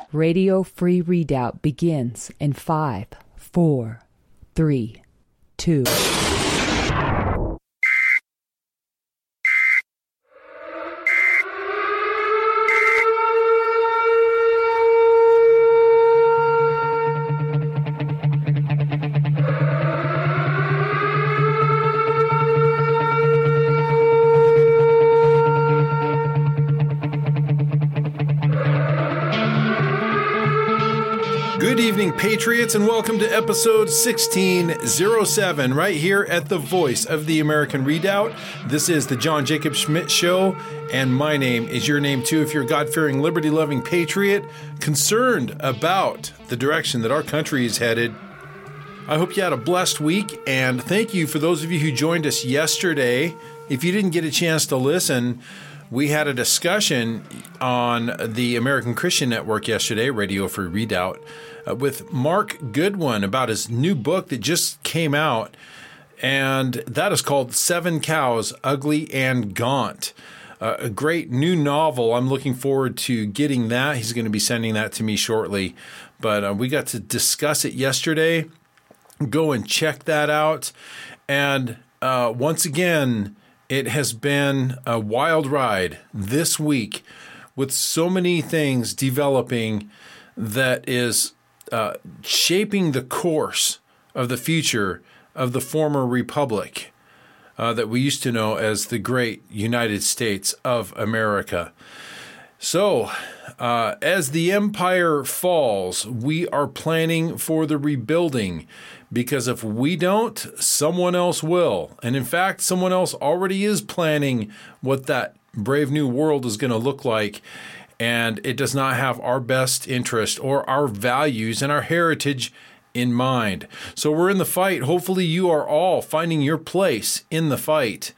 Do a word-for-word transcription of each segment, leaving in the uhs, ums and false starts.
Radio Free Redoubt begins in five, four, three, two. Good evening, Patriots, and welcome to episode sixteen oh seven, right here at the voice of the American Redoubt. This is the John Jacob Schmidt Show, and my name is your name too if you're a God-fearing, liberty-loving patriot concerned about the direction that our country is headed. I hope you had a blessed week, and thank you for those of you who joined us yesterday. If you didn't get a chance to listen, we had a discussion on the American Christian Network yesterday, Radio Free Redoubt, uh, with Mark Goodwin about his new book that just came out, and that is called Seven Cows, Ugly and Gaunt. Uh, a great new novel. I'm looking forward to getting that. He's going to be sending that to me shortly, but uh, we got to discuss it yesterday. Go and check that out. And uh, once again, it has been a wild ride this week with so many things developing that is uh, shaping the course of the future of the former republic uh, that we used to know as the great United States of America. So, uh, as the empire falls, we are planning for the rebuilding, because if we don't, someone else will. And in fact, someone else already is planning what that brave new world is going to look like. And it does not have our best interest or our values and our heritage in mind. So we're in the fight. Hopefully you are all finding your place in the fight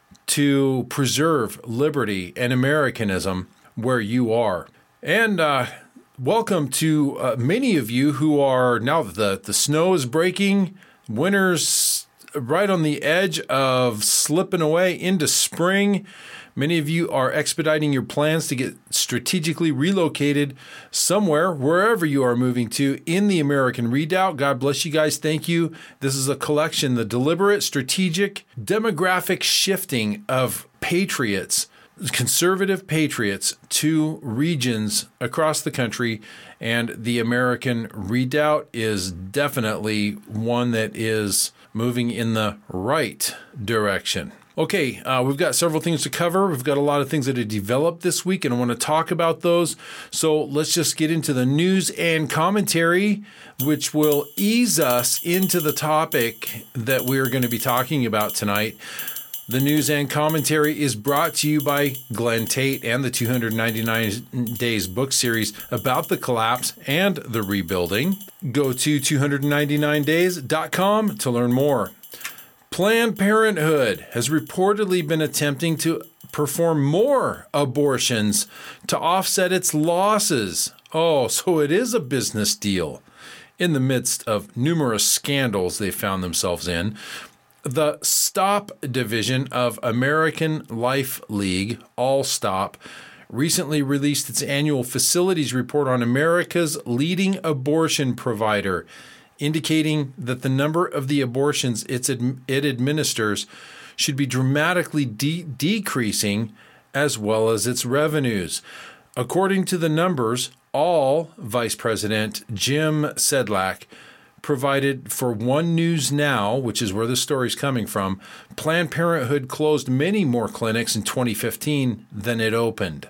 to preserve liberty and Americanism where you are. And uh, welcome to uh, many of you who are, now that the, the snow is breaking, winter's right on the edge of slipping away into spring. Many of you are expediting your plans to get strategically relocated somewhere, wherever you are moving to in the American Redoubt. God bless you guys. Thank you. This is a collection, the deliberate, strategic, demographic shifting of patriots, conservative patriots to regions across the country, and the American Redoubt is definitely one that is moving in the right direction. Okay, uh, we've got several things to cover. We've got a lot of things that have developed this week, and I want to talk about those. So let's just get into the news and commentary, which will ease us into the topic that we're going to be talking about tonight. The news and commentary is brought to you by Glenn Tate and the two hundred ninety-nine Days book series about the collapse and the rebuilding. Go to two ninety-nine days dot com to learn more. Planned Parenthood has reportedly been attempting to perform more abortions to offset its losses. Oh, so it is a business deal. In the midst of numerous scandals they found themselves in, the STOP division of American Life League, All Stop, recently released its annual facilities report on America's leading abortion provider, indicating that the number of the abortions it's ad- it administers should be dramatically de- decreasing, as well as its revenues. According to the numbers, all Vice President Jim Sedlak provided for One News Now, which is where the story's coming from, Planned Parenthood closed many more clinics in twenty fifteen than it opened.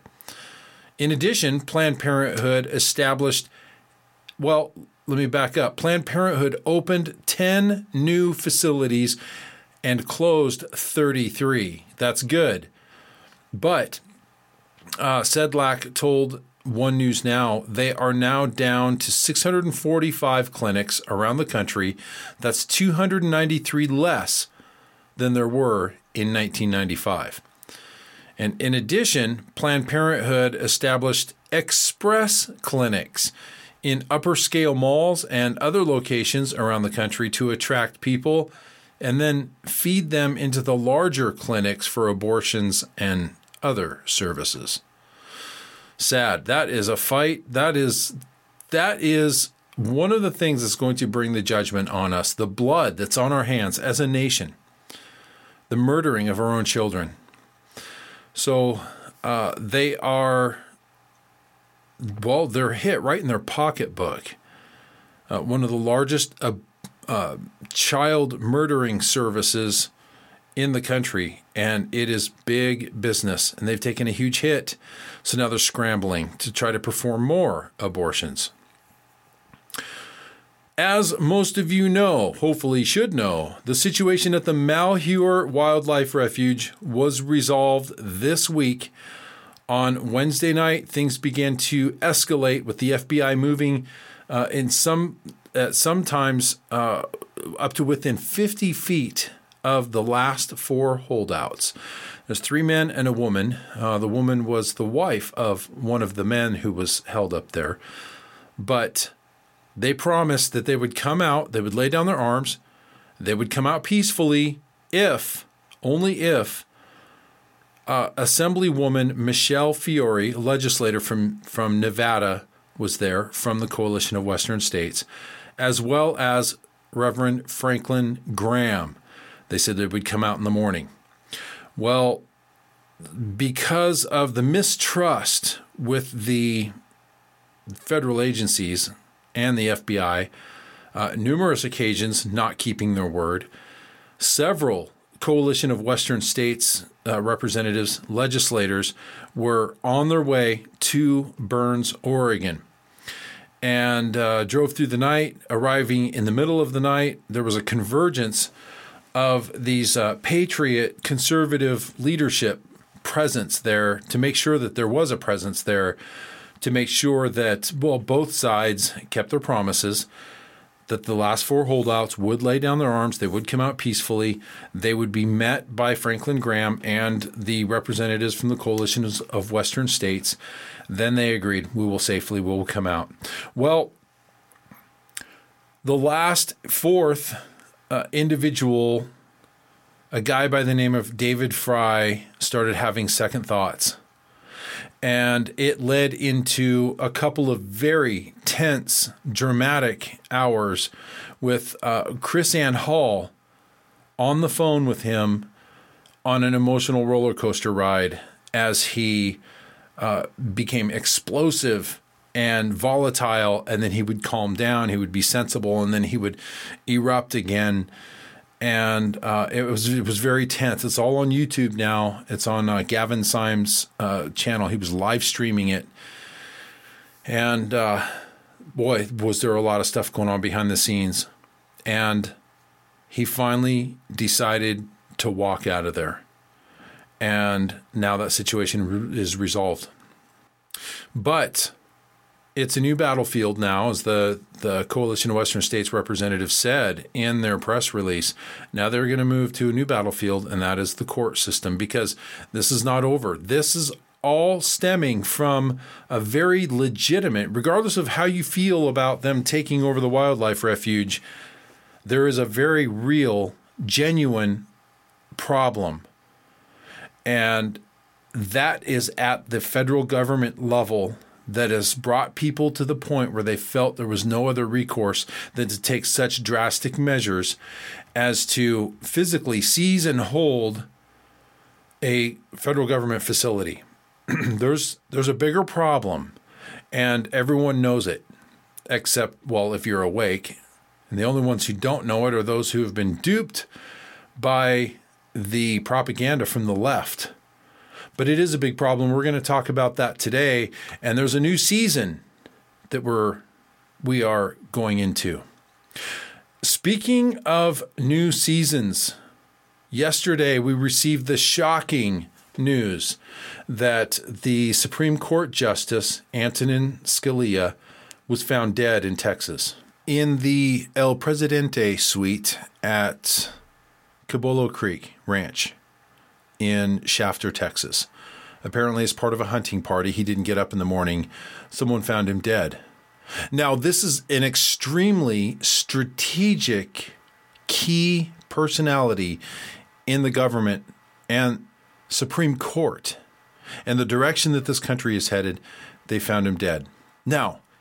In addition, Planned Parenthood established, well, let me back up. Planned Parenthood opened ten new facilities and closed thirty-three. That's good. But uh, Sedlak told One News Now they are now down to six hundred forty-five clinics around the country. That's two hundred ninety-three less than there were in nineteen ninety-five. And in addition, Planned Parenthood established express clinics in upper scale malls and other locations around the country to attract people and then feed them into the larger clinics for abortions and other services. Sad. That is a fight. That is that is one of the things that's going to bring the judgment on us, the blood that's on our hands as a nation, the murdering of our own children. So uh, they are, well, they're hit right in their pocketbook. Uh, one of the largest uh, uh, child murdering services in the country, and it is big business, and they've taken a huge hit. So now they're scrambling to try to perform more abortions. As most of you know, hopefully should know, the situation at the Malheur Wildlife Refuge was resolved this week. On Wednesday night, things began to escalate with the F B I moving uh, in some, uh, sometimes uh, up to within fifty feet of the last four holdouts. There's three men and a woman. Uh, the woman was the wife of one of the men who was held up there. But they promised that they would come out, they would lay down their arms, they would come out peacefully if, only if, uh, Assemblywoman Michelle Fiore, a legislator from, from Nevada, was there, from the Coalition of Western States, as well as Reverend Franklin Graham. They said they would come out in the morning. Well, because of the mistrust with the federal agencies and the F B I, uh, numerous occasions not keeping their word, several Coalition of Western States uh, representatives, legislators, were on their way to Burns, Oregon, and uh, drove through the night, arriving in the middle of the night. There was a convergence of these uh, patriot conservative leadership presence there to make sure that there was a presence there, to make sure that, well, both sides kept their promises, that the last four holdouts would lay down their arms, they would come out peacefully, they would be met by Franklin Graham and the representatives from the Coalition of Western States. Then they agreed, we will safely, we will come out. Well, the last fourth uh, individual, a guy by the name of David Fry, started having second thoughts. And it led into a couple of very tense, dramatic hours with uh, Chris Ann Hall on the phone with him on an emotional roller coaster ride as he uh, became explosive and volatile, and then he would calm down, he would be sensible, and then he would erupt again. And uh, it was it was very tense. It's all on YouTube now. It's on uh, Gavin Symes' uh, channel. He was live streaming it. And uh, boy, was there a lot of stuff going on behind the scenes. And he finally decided to walk out of there. And now that situation is resolved. But it's a new battlefield now, as the, the Coalition of Western States representatives said in their press release. Now they're going to move to a new battlefield, and that is the court system, because this is not over. This is all stemming from a very legitimate, regardless of how you feel about them taking over the wildlife refuge, there is a very real, genuine problem. And that is at the federal government level, that has brought people to the point where they felt there was no other recourse than to take such drastic measures as to physically seize and hold a federal government facility. there's there's a bigger problem, and everyone knows it, except, well, if you're awake. And the only ones who don't know it are those who have been duped by the propaganda from the left. But it is a big problem. We're going to talk about that today. And there's a new season that we're, we are going into. Speaking of new seasons, yesterday we received the shocking news that the Supreme Court Justice Antonin Scalia was found dead in Texas in the El Presidente suite at Cabolo Creek Ranch in Shafter, Texas. Apparently, as part of a hunting party, he didn't get up in the morning. Someone found him dead. Now, this is an extremely strategic, key personality in the government and Supreme Court. And the direction that this country is headed, they found him dead. Now,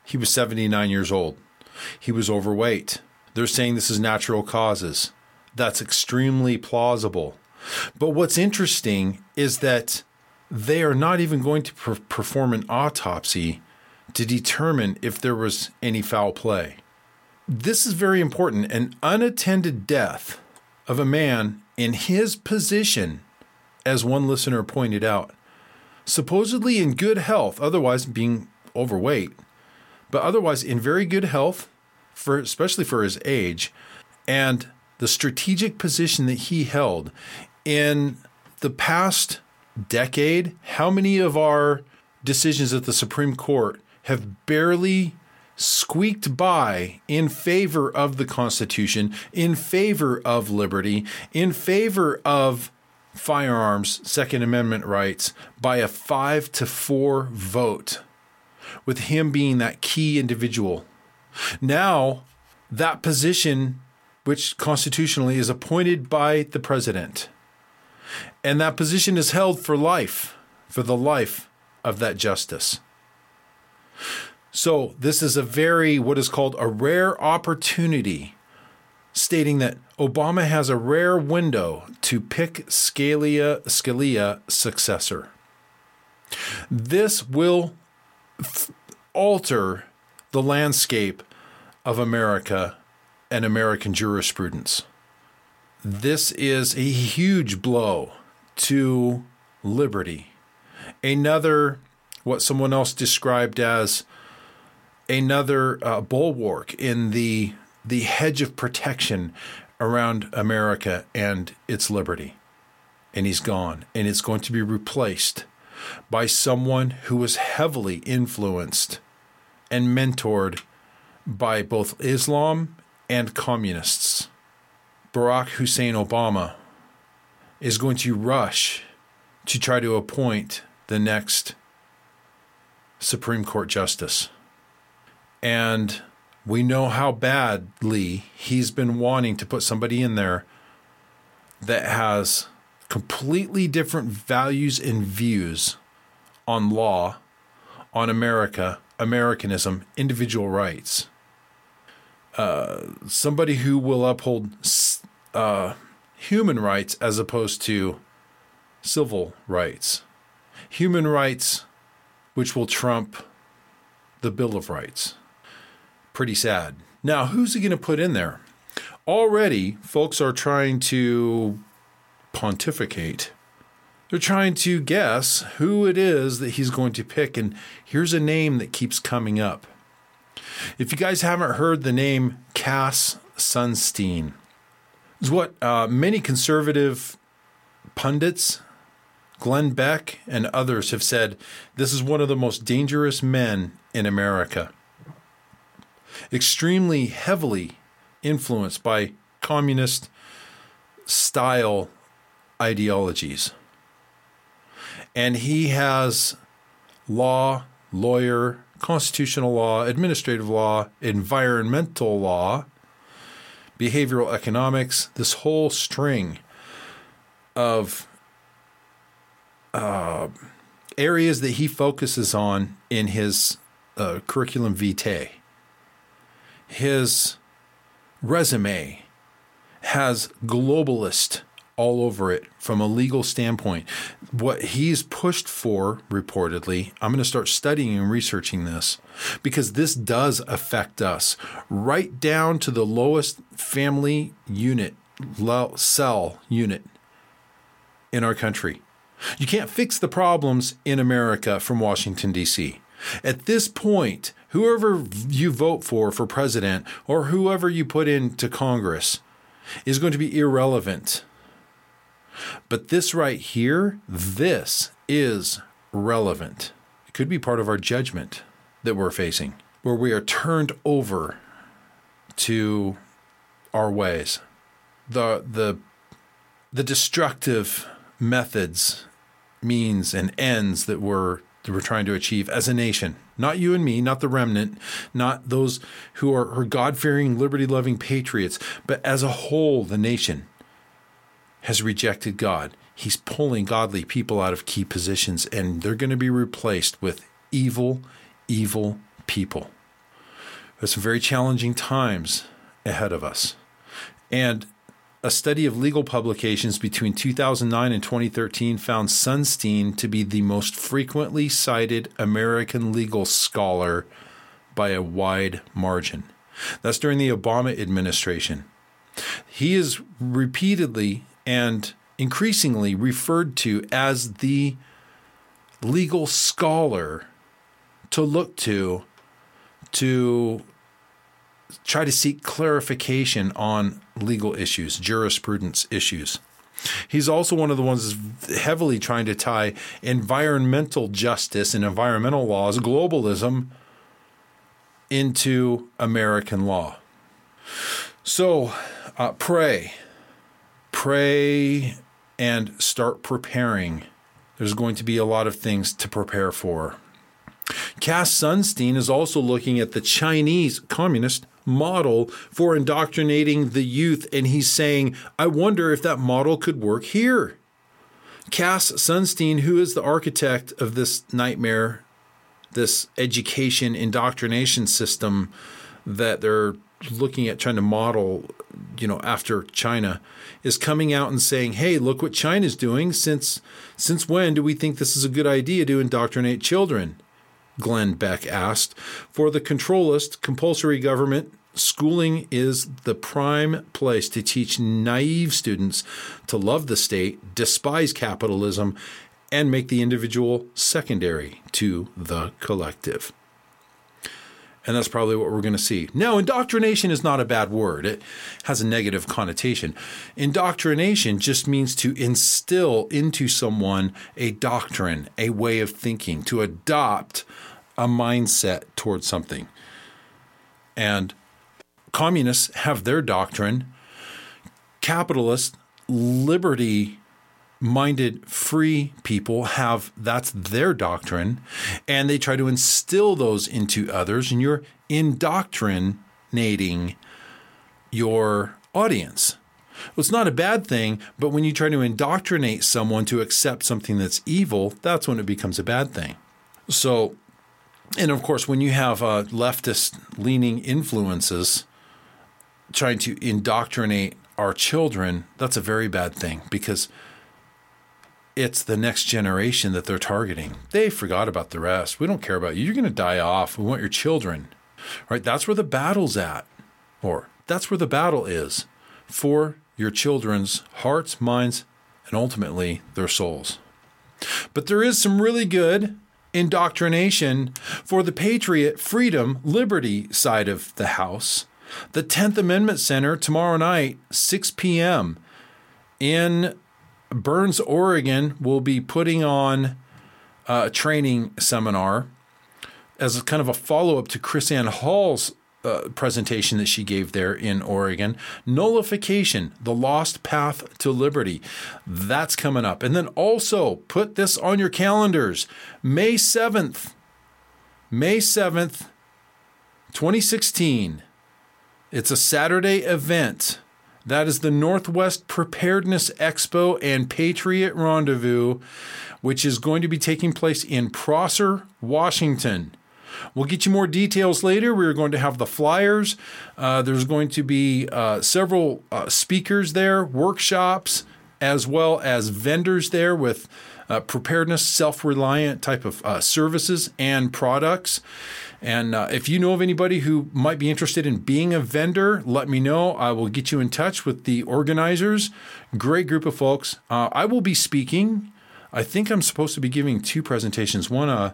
He was seventy-nine years old. He was overweight. They're saying this is natural causes. That's extremely plausible. But what's interesting is that they are not even going to per- perform an autopsy to determine if there was any foul play. This is very important. An unattended death of a man in his position, as one listener pointed out, supposedly in good health, otherwise being overweight, but otherwise in very good health, for especially for his age, and the strategic position that he held in the past decade. How many of our decisions at the Supreme Court have barely squeaked by in favor of the Constitution, in favor of liberty, in favor of firearms, Second Amendment rights, by a five to four vote, with him being that key individual? Now, that position, which constitutionally is appointed by the president, and that position is held for life, for the life of that justice. So this is a very, what is called a rare opportunity, stating that Obama has a rare window to pick Scalia, Scalia successor. This will f- alter the landscape of America and American jurisprudence. This is a huge blow to liberty. Another, what someone else described as another uh, bulwark in the the hedge of protection around America and its liberty. And he's gone. And it's going to be replaced by someone who was heavily influenced and mentored by both Islam and communists. Barack Hussein Obama is going to rush to try to appoint the next Supreme Court justice. And we know how badly he's been wanting to put somebody in there that has completely different values and views on law, on America, Americanism, individual rights. Uh, somebody who will uphold uh, human rights as opposed to civil rights. Human rights, which will trump the Bill of Rights. Pretty sad. Now, who's he going to put in there? Already, folks are trying to pontificate. They're trying to guess who it is that he's going to pick, and here's a name that keeps coming up. If you guys haven't heard the name Cass Sunstein, is what uh, many conservative pundits, Glenn Beck and others, have said this is one of the most dangerous men in America. Extremely heavily influenced by communist style ideologies. And he has law, lawyer, constitutional law, administrative law, environmental law, behavioral economics, this whole string of uh, areas that he focuses on in his uh, curriculum vitae. His resume has globalist all over it from a legal standpoint. What he's pushed for, reportedly, I'm going to start studying and researching this because this does affect us right down to the lowest family unit, cell unit in our country. You can't fix the problems in America from Washington, D C. At this point, whoever you vote for for president or whoever you put into Congress is going to be irrelevant. But this right here, this is relevant. It could be part of our judgment that we're facing, where we are turned over to our ways. The the the destructive methods, means, and ends that we're that we're trying to achieve as a nation. Not you and me, not the remnant, not those who are, are God-fearing, liberty-loving patriots, but as a whole, the nation has rejected God. He's pulling godly people out of key positions, and they're going to be replaced with evil, evil people. There's some very challenging times ahead of us. And a study of legal publications between two thousand nine and twenty thirteen found Sunstein to be the most frequently cited American legal scholar by a wide margin. That's during the Obama administration. He is repeatedly and increasingly referred to as the legal scholar to look to to try to seek clarification on legal issues, jurisprudence issues. He's also one of the ones that's heavily trying to tie environmental justice and environmental laws, globalism, into American law. So uh, pray, pray and start preparing. There's going to be a lot of things to prepare for. Cass Sunstein is also looking at the Chinese communist model for indoctrinating the youth, and he's saying, I wonder if that model could work here. Cass Sunstein, who is the architect of this nightmare, this education indoctrination system that they're looking at trying to model, you know, after China, is coming out and saying, hey, look what China's doing. Since since when do we think this is a good idea to indoctrinate children? Glenn Beck asked. For the controlist, compulsory government, schooling is the prime place to teach naive students to love the state, despise capitalism, and make the individual secondary to the collective. And that's probably what we're going to see. Now, indoctrination is not a bad word. It has a negative connotation. Indoctrination just means to instill into someone a doctrine, a way of thinking, to adopt a mindset towards something. And communists have their doctrine. Capitalists, liberty-minded, free people have, that's their doctrine. And they try to instill those into others, and you're indoctrinating your audience. Well, it's not a bad thing, but when you try to indoctrinate someone to accept something that's evil, that's when it becomes a bad thing. So, and of course, when you have uh, leftist-leaning influences trying to indoctrinate our children, that's a very bad thing, because it's the next generation that they're targeting. They forgot about the rest. We don't care about you. You're going to die off. We want your children. Right? That's where the battle's at. Or that's where the battle is for your children's hearts, minds, and ultimately their souls. But there is some really good indoctrination for the patriot, freedom, liberty side of the house. The tenth Amendment Center tomorrow night, six p.m. in Burns, Oregon, will be putting on a training seminar as a kind of a follow-up to Chris Ann Hall's uh, presentation that she gave there in Oregon. Nullification, the lost path to liberty. That's coming up. And then also put this on your calendars. May seventh, May seventh, twenty sixteen. It's a Saturday event. That is the Northwest Preparedness Expo and Patriot Rendezvous, which is going to be taking place in Prosser, Washington. We'll get you more details later. We're going to have the flyers. Uh, there's going to be uh, several uh, speakers there, workshops, as well as vendors there with uh, preparedness, self-reliant type of uh, services and products. And uh, if you know of anybody who might be interested in being a vendor, let me know. I will get you in touch with the organizers. Great group of folks. Uh, I will be speaking. I think I'm supposed to be giving two presentations. One, a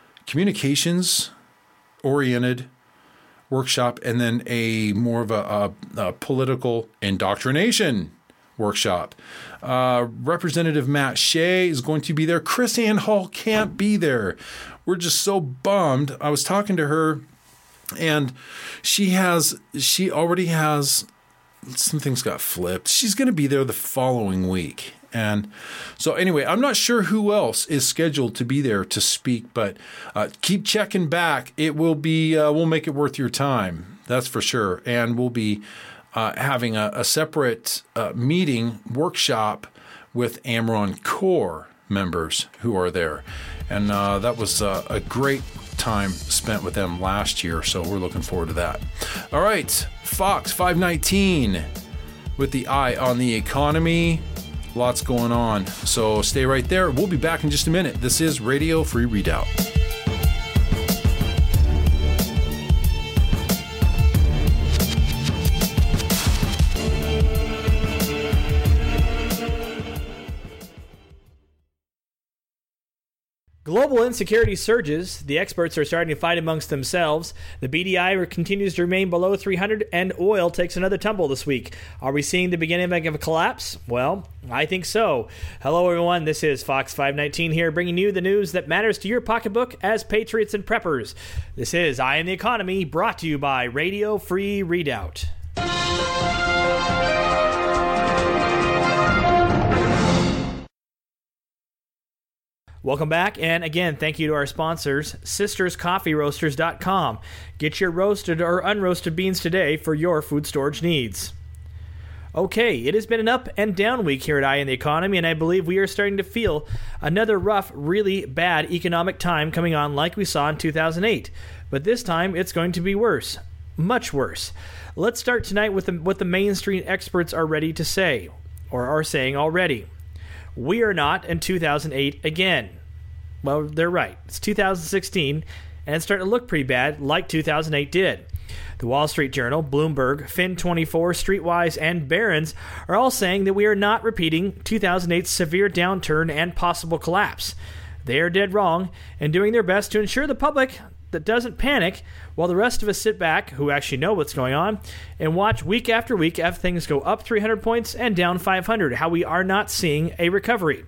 communications-oriented workshop, and then a more of a, a, a political indoctrination workshop. Uh, Representative Matt Shea is going to be there. Chris Ann Hall can't be there. We're just so bummed. I was talking to her, and she has, she already has, some things got flipped. She's going to be there the following week. And so anyway, I'm not sure who else is scheduled to be there to speak, but uh, keep checking back. It will be, uh, we'll make it worth your time. That's for sure. And we'll be uh, having a, a separate uh, meeting workshop with Amron Corps members who are there. And uh, that was uh, a great time spent with them last year, so we're looking forward to that. All right, Fox five nineteen with the eye on the economy. Lots going on, so stay right there. We'll be back in just a minute. This is Radio Free Redoubt. Global insecurity surges. The experts are starting to fight amongst themselves. The B D I continues to remain below three hundred, and oil takes another tumble this week. Are we seeing the beginning of a collapse? Well, I think so. Hello, everyone. This is Fox five nineteen here, bringing you the news that matters to your pocketbook as patriots and preppers. This is Eye on the Economy, brought to you by Radio Free Redoubt. Welcome back, and again, thank you to our sponsors, sisters coffee roasters dot com. Get your roasted or unroasted beans today for your food storage needs. Okay, it has been an up and down week here at Eye on the Economy, and I believe we are starting to feel another rough, really bad economic time coming on like we saw in two thousand eight. But this time, it's going to be worse. Much worse. Let's start tonight with the, what the mainstream experts are ready to say, or are saying already. We are not in two thousand eight again. Well, they're right. It's two thousand sixteen, and it's starting to look pretty bad, like two thousand eight did. The Wall Street Journal, Bloomberg, Fin twenty-four, Streetwise, and Barron's are all saying that we are not repeating two thousand eight's severe downturn and possible collapse. They are dead wrong and doing their best to ensure the public that doesn't panic while the rest of us sit back, who actually know what's going on, and watch week after week as things go up three hundred points and down five hundred, how we are not seeing a recovery.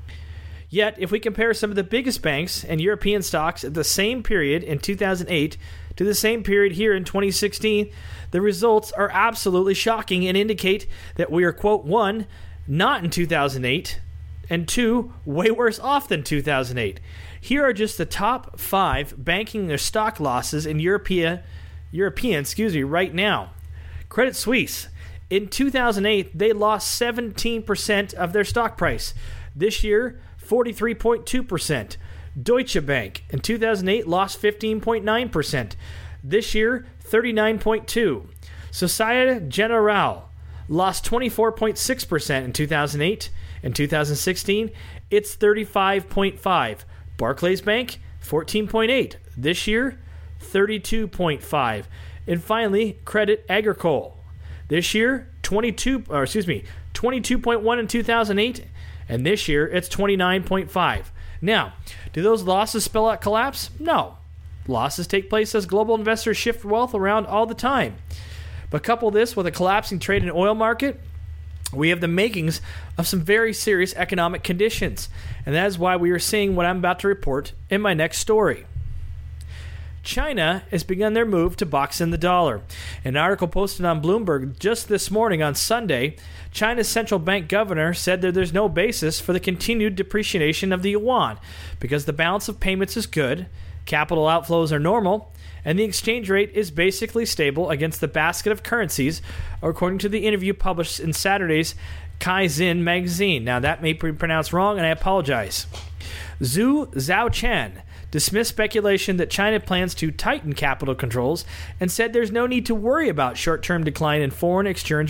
Yet, if we compare some of the biggest banks and European stocks at the same period in two thousand eight to the same period here in twenty sixteen, the results are absolutely shocking and indicate that we are, quote, one, not in two thousand eight, and two, way worse off than two thousand eight. Here are just the top five banking their stock losses in European, European, excuse me, right now. Credit Suisse. In two thousand eight, they lost seventeen percent of their stock price. This year, forty-three point two percent. Deutsche Bank in two thousand eight lost fifteen point nine percent. This year, thirty-nine point two percent. Societe Generale lost twenty-four point six percent in two thousand eight. In two thousand sixteen, it's thirty-five point five percent. Barclays Bank, fourteen point eight percent. This year, thirty-two point five percent. And finally, Credit Agricole. This year, twenty-two, or excuse me, twenty-two point one percent in two thousand eight, and this year it's twenty-nine point five percent. Now, do those losses spell out collapse? No. Losses take place as global investors shift wealth around all the time. But couple this with a collapsing trade and oil market, we have the makings of some very serious economic conditions, and that is why we are seeing what I'm about to report in my next story. China has begun their move to box in the dollar. An article posted on Bloomberg just this morning on Sunday, China's central bank governor said that there's no basis for the continued depreciation of the yuan because the balance of payments is good, capital outflows are normal, and the exchange rate is basically stable against the basket of currencies, according to the interview published in Saturday's Caixin magazine. Now, that may be pronounced wrong, and I apologize. Zhu Zhaochen dismissed speculation that China plans to tighten capital controls and said there's no need to worry about short-term decline in foreign exchange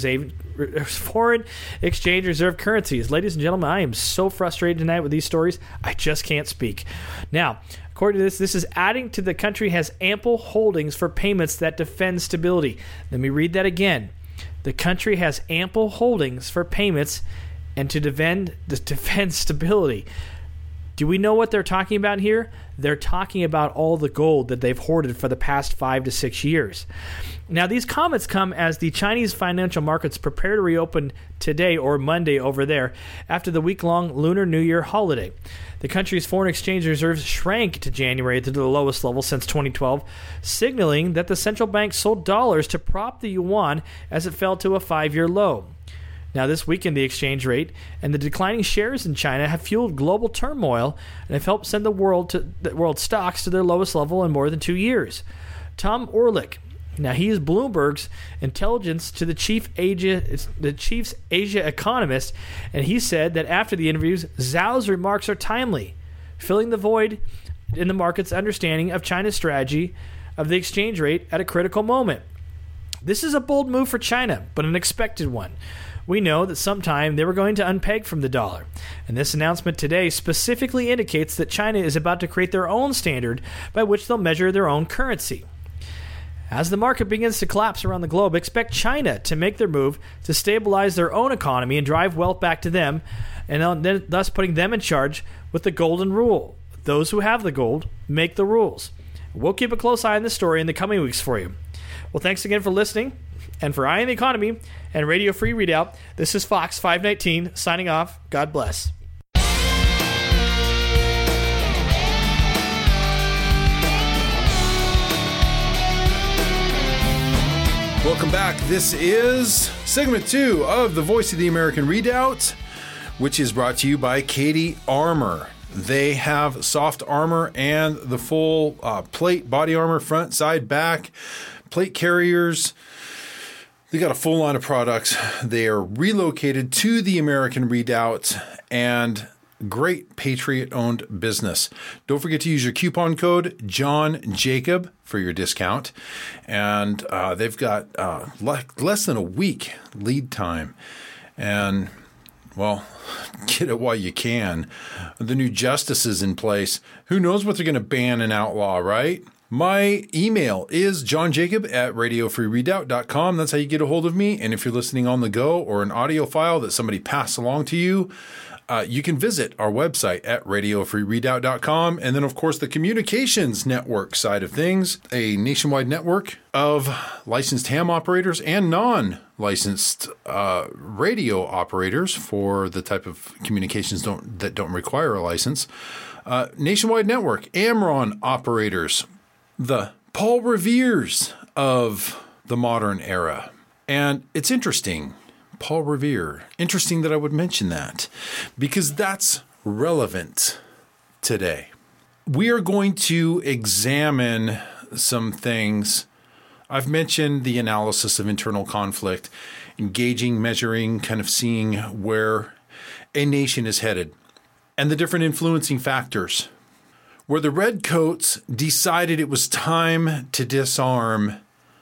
foreign exchange reserve currencies. Ladies and gentlemen, I am so frustrated tonight with these stories, I just can't speak. Now, according to this, this is adding to the country has ample holdings for payments that defend stability. Let me read that again. The country has ample holdings for payments and to defend, to defend stability. Do we know what they're talking about here? They're talking about all the gold that they've hoarded for the past five to six years. Now, these comments come as the Chinese financial markets prepare to reopen today or Monday over there after the week-long Lunar New Year holiday. The country's foreign exchange reserves shrank to January to the lowest level since twenty twelve, signaling that the central bank sold dollars to prop the yuan as it fell to a five-year low. Now, this weakened the exchange rate, and the declining shares in China have fueled global turmoil and have helped send the world to the world stocks to their lowest level in more than two years. Tom Orlik, now he is Bloomberg's intelligence to the chief Asia, the chief's Asia economist, and he said that after the interviews, Zhao's remarks are timely, filling the void in the market's understanding of China's strategy of the exchange rate at a critical moment. This is a bold move for China, but an expected one. We know that sometime they were going to unpeg from the dollar, and this announcement today specifically indicates that China is about to create their own standard by which they'll measure their own currency. As the market begins to collapse around the globe, expect China to make their move to stabilize their own economy and drive wealth back to them, and then thus putting them in charge with the golden rule. Those who have the gold make the rules. We'll keep a close eye on this story in the coming weeks for you. Well, thanks again for listening. And for Eye on the Economy and Radio Free Readout, this is Fox five nineteen signing off. God bless. Welcome back. This is segment two of the Voice of the American Redoubt, which is brought to you by Katie Armor. They have soft armor and the full uh, plate body armor, front, side, back, plate carriers. They got a full line of products. They are relocated to the American Redoubt and great Patriot-owned business. Don't forget to use your coupon code John Jacob for your discount. And uh, they've got uh, le- less than a week lead time. And, well, get it while you can. The new justice is in place. Who knows what they're going to ban and outlaw, right? My email is johnjacob at radio free readout dot com. That's how you get a hold of me. And if you're listening on the go or an audio file that somebody passed along to you, uh, you can visit our website at radio free readout dot com. And then, of course, the communications network side of things, a nationwide network of licensed ham operators and non-licensed uh, radio operators for the type of communications don't that don't require a license. Uh, nationwide network, Amron operators, the Paul Revere's of the modern era. And it's interesting, Paul Revere, interesting that I would mention that because that's relevant today. We are going to examine some things. I've mentioned the analysis of internal conflict, engaging, measuring, kind of seeing where a nation is headed and the different influencing factors. Where the Redcoats decided it was time to disarm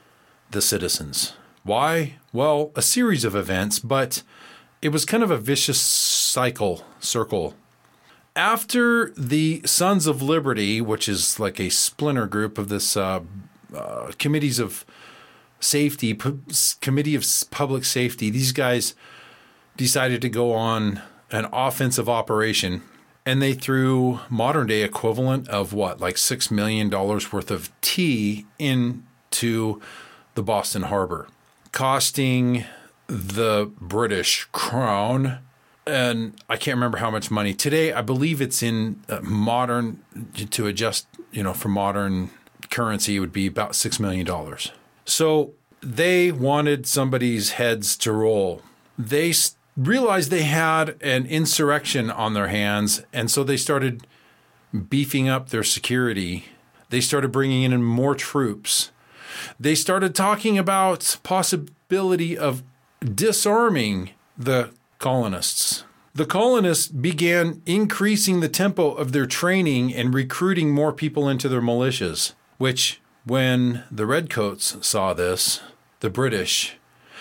the citizens. Why? Well, a series of events, but it was kind of a vicious cycle, circle. After the Sons of Liberty, which is like a splinter group of this uh, uh, committees of safety, P- committee of public safety, these guys decided to go on an offensive operation. And they threw modern day equivalent of what, like six million dollars worth of tea into the Boston Harbor, costing the British crown. And I can't remember how much money today. I believe it's in uh, modern to adjust, you know, for modern currency, it would be about six million dollars. So they wanted somebody's heads to roll. They st- realized they had an insurrection on their hands, and so they started beefing up their security. They started bringing in more troops. They started talking about possibility of disarming the colonists. The colonists began increasing the tempo of their training and recruiting more people into their militias, which when the Redcoats saw this, the British,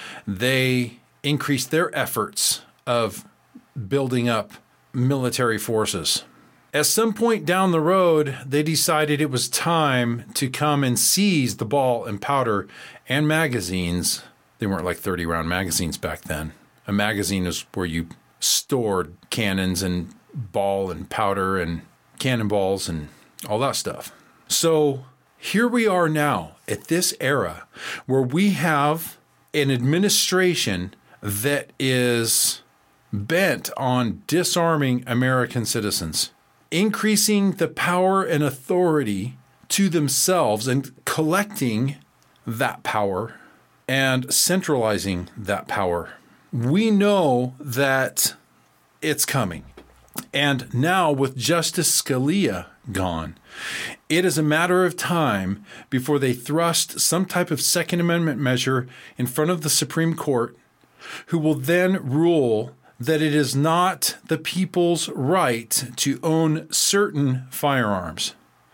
they increased their efforts of building up military forces. At some point down the road, they decided it was time to come and seize the ball and powder and magazines. They weren't like thirty round magazines back then. A magazine is where you stored cannons and ball and powder and cannonballs and all that stuff. So here we are now at this era where we have an administration that is bent on disarming American citizens, increasing the power and authority to themselves and collecting that power and centralizing that power. We know that it's coming. And now with Justice Scalia gone, it is a matter of time before they thrust some type of Second Amendment measure in front of the Supreme Court, who will then rule that it is not the people's right to own certain firearms.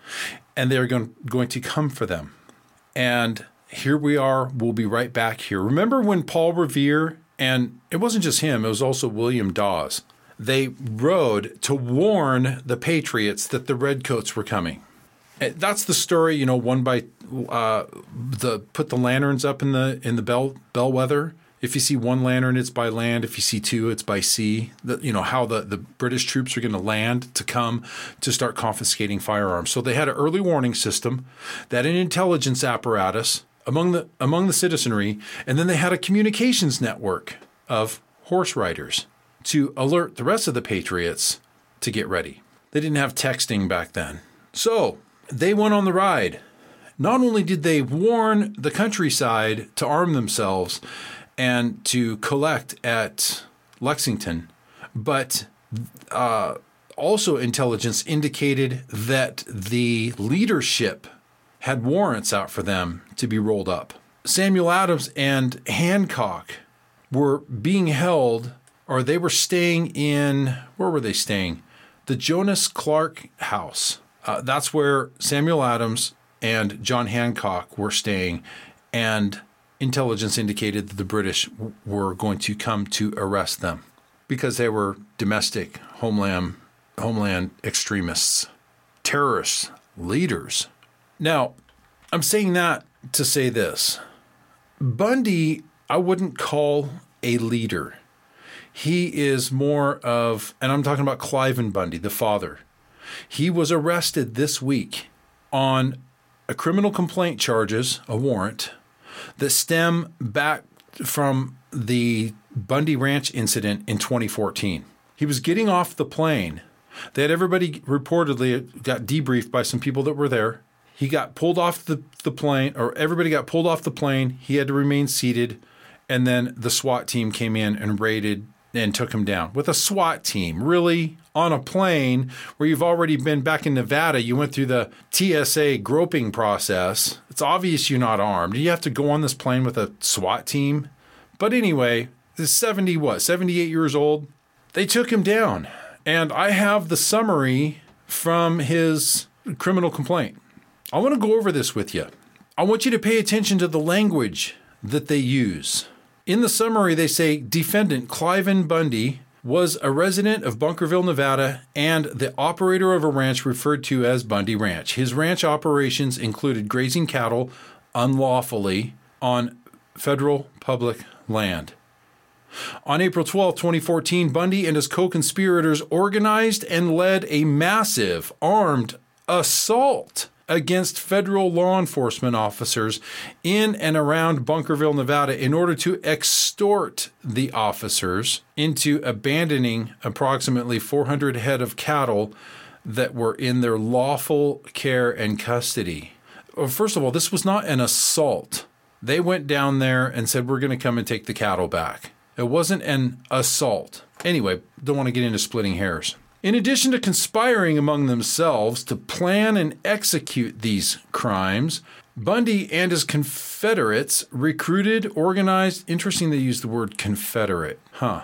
and they're going, going to come for them. And here we are. We'll be right back here. Remember when Paul Revere, and it wasn't just him, it was also William Dawes, they rode to warn the Patriots that the Redcoats were coming. That's the story, you know, won by uh, the put the lanterns up in the in the bell bellwether. If you see one lantern, it's by land. If you see two, it's by sea. The, you know, how the, the British troops are going to land to come to start confiscating firearms. So they had an early warning system, that an intelligence apparatus among the among the citizenry, and then they had a communications network of horse riders to alert the rest of the Patriots to get ready. They didn't have texting back then. So they went on the ride. Not only did they warn the countryside to arm themselves and to collect at Lexington, but uh, also intelligence indicated that the leadership had warrants out for them to be rolled up. Samuel Adams and Hancock were being held, or they were staying in, where were they staying? The Jonas Clark House. Uh, that's where Samuel Adams and John Hancock were staying, and intelligence indicated that the British w- were going to come to arrest them because they were domestic homeland homeland extremists, terrorists, leaders. Now, I'm saying that to say this. Bundy, I wouldn't call a leader. He is more of, and I'm talking about Cliven Bundy, the father. He was arrested this week on a criminal complaint charges, a warrant, that stem back from the Bundy Ranch incident in twenty fourteen. He was getting off the plane. They had everybody reportedly got debriefed by some people that were there. He got pulled off the, the plane, or everybody got pulled off the plane. He had to remain seated. And then the SWAT team came in and raided and took him down. With a SWAT team, really? On a plane where you've already been back in Nevada, you went through the T S A groping process. It's obvious you're not armed. You have to go on this plane with a SWAT team. But anyway, this seventy, what, seventy-eight years old? They took him down. And I have the summary from his criminal complaint. I want to go over this with you. I want you to pay attention to the language that they use. In the summary, they say, defendant Cliven Bundy was a resident of Bunkerville, Nevada, and the operator of a ranch referred to as Bundy Ranch. His ranch operations included grazing cattle unlawfully on federal public land. On April twelfth, twenty fourteen, Bundy and his co-conspirators organized and led a massive armed assault against federal law enforcement officers in and around Bunkerville, Nevada, in order to extort the officers into abandoning approximately four hundred head of cattle that were in their lawful care and custody. Well, first of all, this was not an assault. They went down there and said, we're going to come and take the cattle back. It wasn't an assault. Anyway, don't want to get into splitting hairs. In addition to conspiring among themselves to plan and execute these crimes, Bundy and his Confederates recruited, organized, interesting they use the word Confederate, huh?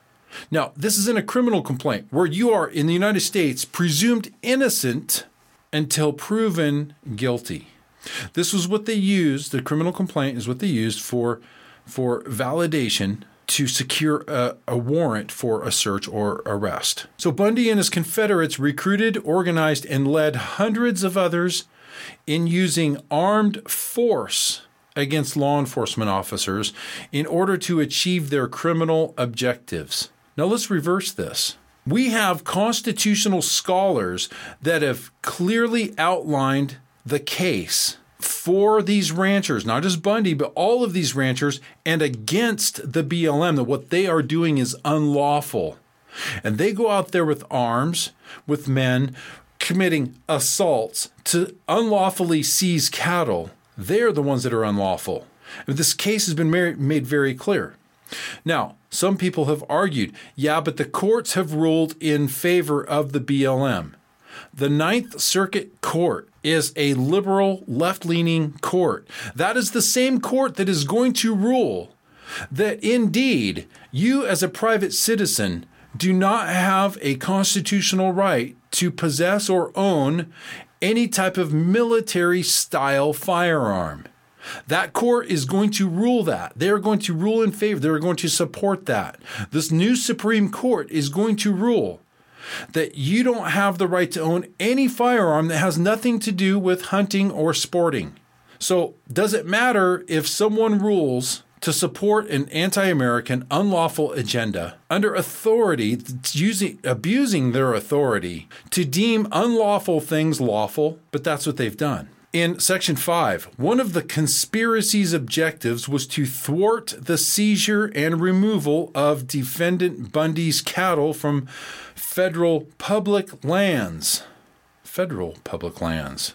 Now, this is in a criminal complaint where you are, in the United States, presumed innocent until proven guilty. This was what they used, the criminal complaint is what they used for, for validation to secure a, a warrant for a search or arrest. So Bundy and his Confederates recruited, organized, and led hundreds of others in using armed force against law enforcement officers in order to achieve their criminal objectives. Now let's reverse this. We have constitutional scholars that have clearly outlined the case for these ranchers, not just Bundy, but all of these ranchers, and against the B L M, that what they are doing is unlawful. And they go out there with arms, with men, committing assaults to unlawfully seize cattle. They're the ones that are unlawful. This case has been made very clear. Now, some people have argued, yeah, but the courts have ruled in favor of the B L M. The Ninth Circuit Court is a liberal, left-leaning court. That is the same court that is going to rule that indeed you as a private citizen do not have a constitutional right to possess or own any type of military style firearm. That court is going to rule that. They are going to rule in favor. They are going to support that. This new Supreme Court is going to rule that you don't have the right to own any firearm that has nothing to do with hunting or sporting. So does it matter if someone rules to support an anti-American unlawful agenda under authority, using, abusing their authority to deem unlawful things lawful? But that's what they've done. In Section five, one of the conspiracy's objectives was to thwart the seizure and removal of Defendant Bundy's cattle from federal public lands. Federal public lands.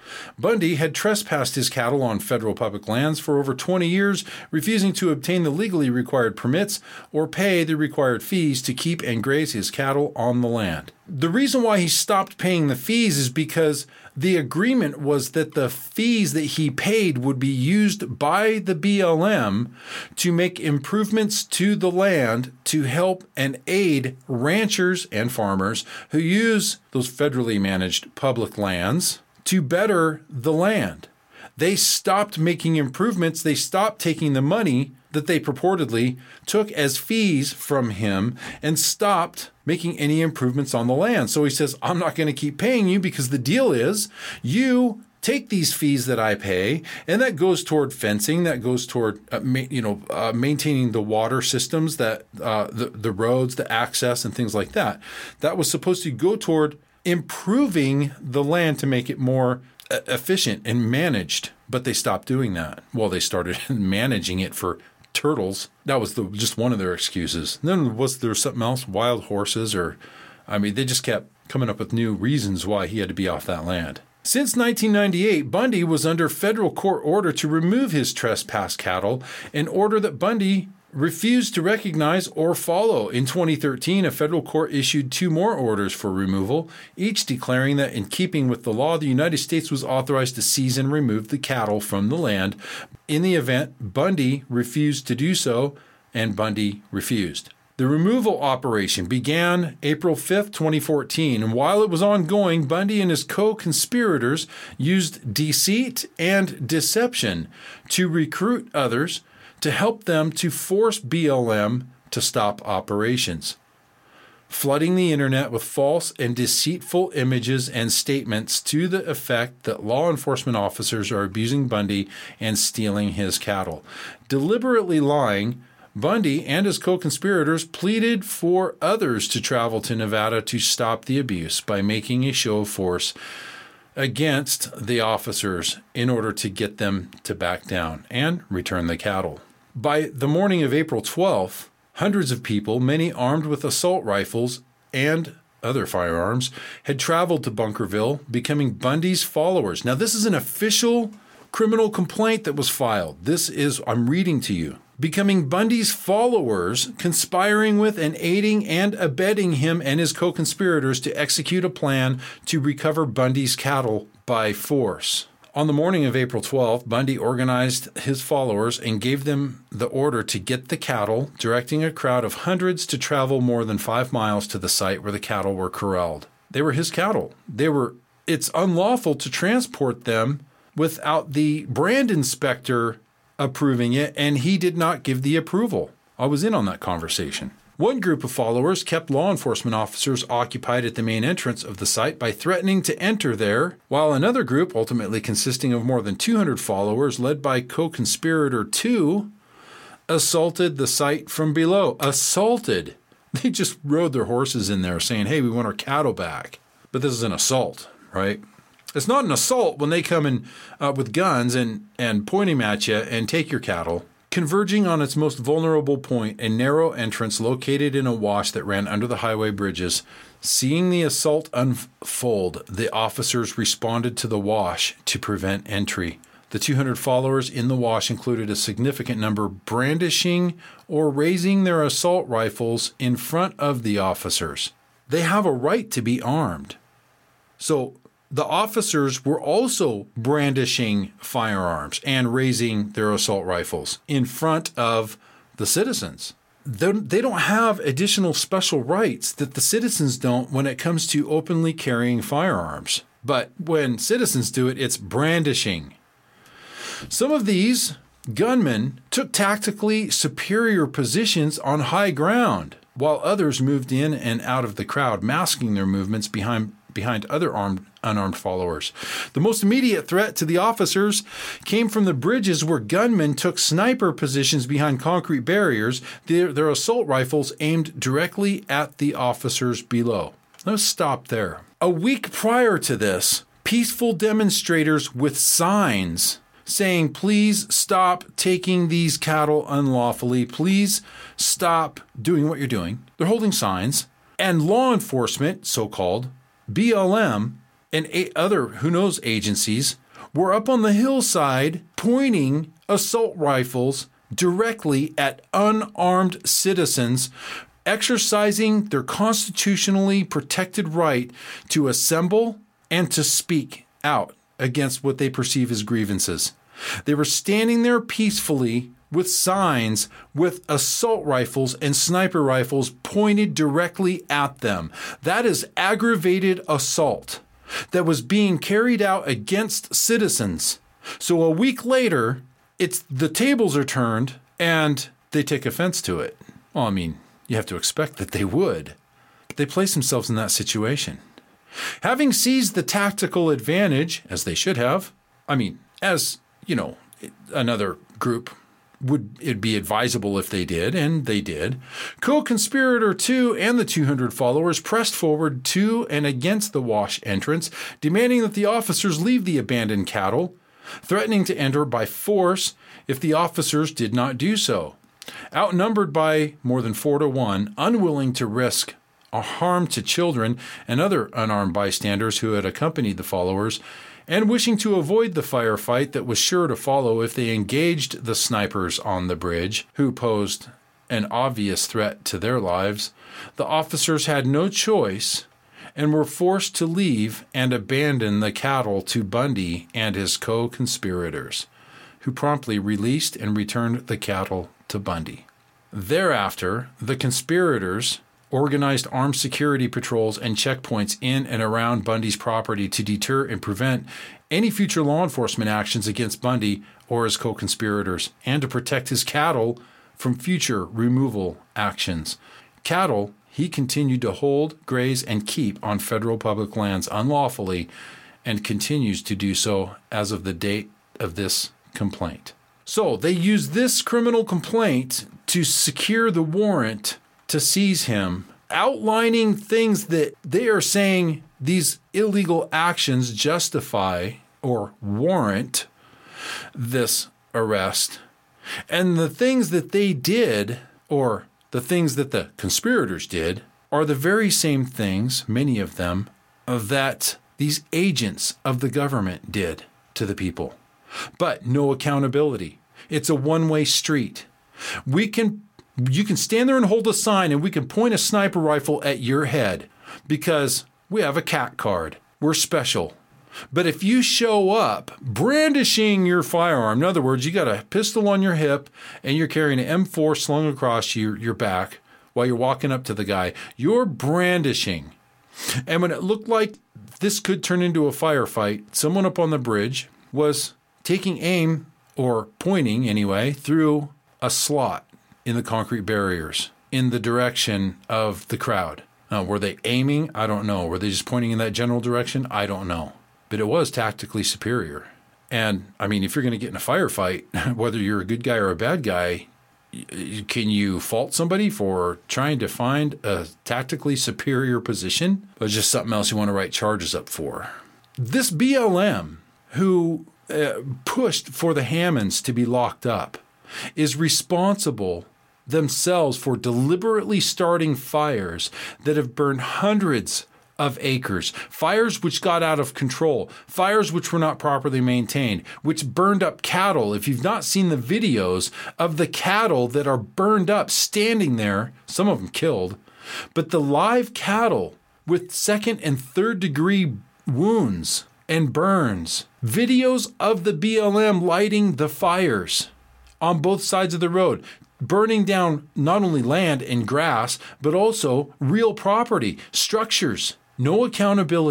Bundy had trespassed his cattle on federal public lands for over twenty years, refusing to obtain the legally required permits or pay the required fees to keep and graze his cattle on the land. The reason why he stopped paying the fees is because the agreement was that the fees that he paid would be used by the B L M to make improvements to the land to help and aid ranchers and farmers who use those federally managed public lands to better the land. They stopped making improvements. They stopped taking the money that they purportedly took as fees from him and stopped making any improvements on the land. So he says, I'm not going to keep paying you because the deal is you take these fees that I pay, and that goes toward fencing, that goes toward uh, ma- you know uh, maintaining the water systems, that uh, the, the roads, the access, and things like that. That was supposed to go toward improving the land to make it more uh, efficient and managed, but they stopped doing that. Well, they started managing it for turtles. That was the, just one of their excuses. And then was there something else? Wild horses, or I mean, they just kept coming up with new reasons why he had to be off that land. Since nineteen ninety-eight, Bundy was under federal court order to remove his trespass cattle, an order that Bundy refused to recognize or follow. In twenty thirteen, a federal court issued two more orders for removal, each declaring that in keeping with the law, the United States was authorized to seize and remove the cattle from the land. In the event, Bundy refused to do so, and Bundy refused. The removal operation began April fifth, twenty fourteen, and while it was ongoing, Bundy and his co-conspirators used deceit and deception to recruit others to help them to force B L M to stop operations, flooding the internet with false and deceitful images and statements to the effect that law enforcement officers are abusing Bundy and stealing his cattle. Deliberately lying, Bundy and his co-conspirators pleaded for others to travel to Nevada to stop the abuse by making a show of force against the officers in order to get them to back down and return the cattle. By the morning of April twelfth, hundreds of people, many armed with assault rifles and other firearms, had traveled to Bunkerville, becoming Bundy's followers. Now, this is an official criminal complaint that was filed. This is, I'm reading to you. Becoming Bundy's followers, conspiring with and aiding and abetting him and his co-conspirators to execute a plan to recover Bundy's cattle by force. On the morning of April twelfth, Bundy organized his followers and gave them the order to get the cattle, directing a crowd of hundreds to travel more than five miles to the site where the cattle were corralled. They were his cattle. They were. It's unlawful to transport them without the brand inspector approving it, and he did not give the approval. I was in on that conversation. One group of followers kept law enforcement officers occupied at the main entrance of the site by threatening to enter there, while another group, ultimately consisting of more than two hundred followers, led by co-conspirator two, assaulted the site from below. Assaulted. They just rode their horses in there saying, hey, we want our cattle back. But this is an assault, right? It's not an assault when they come in uh, with guns and, and pointing at you and take your cattle. Converging on its most vulnerable point, a narrow entrance located in a wash that ran under the highway bridges. Seeing the assault unfold, the officers responded to the wash to prevent entry. The two hundred followers in the wash included a significant number brandishing or raising their assault rifles in front of the officers. They have a right to be armed. So the officers were also brandishing firearms and raising their assault rifles in front of the citizens. They don't have additional special rights that the citizens don't when it comes to openly carrying firearms. But when citizens do it, it's brandishing. Some of these gunmen took tactically superior positions on high ground, while others moved in and out of the crowd, masking their movements behind behind other armed, unarmed followers. The most immediate threat to the officers came from the bridges where gunmen took sniper positions behind concrete barriers, their, their assault rifles aimed directly at the officers below. Let's stop there. A week prior to this, peaceful demonstrators with signs saying, please stop taking these cattle unlawfully. Please stop doing what you're doing. They're holding signs. And law enforcement, so-called, B L M, and eight other who knows agencies were up on the hillside pointing assault rifles directly at unarmed citizens, exercising their constitutionally protected right to assemble and to speak out against what they perceive as grievances. They were standing there peacefully with signs with assault rifles and sniper rifles pointed directly at them. That is aggravated assault that was being carried out against citizens. So a week later, it's the tables are turned and they take offense to it. Well, I mean, you have to expect that they would. But they place themselves in that situation. Having seized the tactical advantage, as they should have, I mean, as, you know, another group would it be advisable if they did, and they did. Co-conspirator two and the two hundred followers pressed forward to and against the wash entrance, demanding that the officers leave the abandoned cattle, threatening to enter by force if the officers did not do so. Outnumbered by more than four to one, unwilling to risk a harm to children and other unarmed bystanders who had accompanied the followers, and wishing to avoid the firefight that was sure to follow if they engaged the snipers on the bridge, who posed an obvious threat to their lives, the officers had no choice and were forced to leave and abandon the cattle to Bundy and his co-conspirators, who promptly released and returned the cattle to Bundy. Thereafter, the conspirators organized armed security patrols and checkpoints in and around Bundy's property to deter and prevent any future law enforcement actions against Bundy or his co-conspirators, and to protect his cattle from future removal actions. Cattle he continued to hold, graze, and keep on federal public lands unlawfully, and continues to do so as of the date of this complaint. So they used this criminal complaint to secure the warrant to seize him, outlining things that they are saying these illegal actions justify or warrant this arrest. And the things that they did, or the things that the conspirators did, are the very same things, many of them, that these agents of the government did to the people. But no accountability. It's a one-way street. We can You can stand there and hold a sign, and we can point a sniper rifle at your head because we have a cat card. We're special. But if you show up brandishing your firearm, in other words, you got a pistol on your hip and you're carrying an M four slung across your, your back while you're walking up to the guy, you're brandishing. And when it looked like this could turn into a firefight, someone up on the bridge was taking aim, or pointing anyway, through a slot in the concrete barriers in the direction of the crowd. Now, were they aiming? I don't know. Were they just pointing in that general direction? I don't know. But it was tactically superior. And, I mean, if you're going to get in a firefight, whether you're a good guy or a bad guy, can you fault somebody for trying to find a tactically superior position? Or just something else you want to write charges up for? This B L M, who uh, pushed for the Hammonds to be locked up, is responsible themselves for deliberately starting fires that have burned hundreds of acres, fires which got out of control, fires which were not properly maintained, which burned up cattle. If you've not seen the videos of the cattle that are burned up, standing there, some of them killed, but the live cattle with second and third degree wounds and burns, videos of the B L M lighting the fires on both sides of the road, burning down not only land and grass, but also real property, structures. No accountability.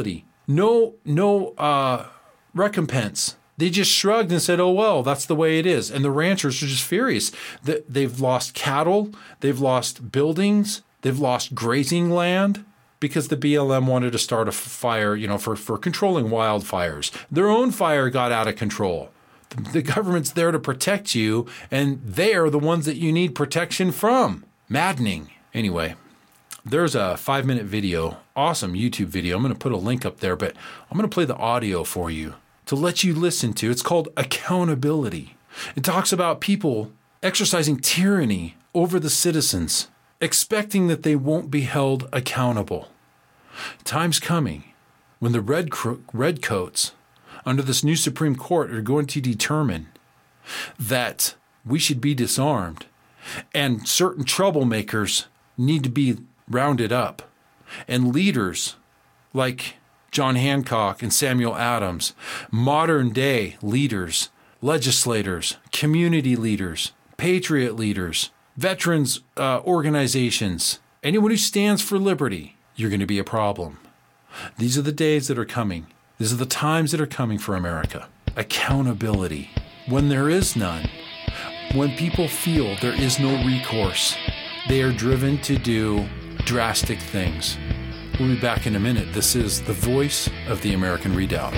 No, no uh, recompense. They just shrugged and said, oh, well, that's the way it is. And the ranchers are just furious. They've lost cattle. They've lost buildings. They've lost grazing land because the B L M wanted to start a fire, you know, for, for controlling wildfires. Their own fire got out of control. The government's there to protect you, and they are the ones that you need protection from. Maddening. Anyway, there's a five-minute video, awesome YouTube video. I'm going to put a link up there, but I'm going to play the audio for you to let you listen to. It's called Accountability. It talks about people exercising tyranny over the citizens, expecting that they won't be held accountable. Time's coming when the red cro- redcoats under this new Supreme Court are going to determine that we should be disarmed and certain troublemakers need to be rounded up. And leaders like John Hancock and Samuel Adams, modern day leaders, legislators, community leaders, patriot leaders, veterans uh, organizations, anyone who stands for liberty, you're going to be a problem. These are the days that are coming. These are the times that are coming for America. Accountability. When there is none, when people feel there is no recourse, they are driven to do drastic things. We'll be back in a minute. This is the voice of the American Redoubt.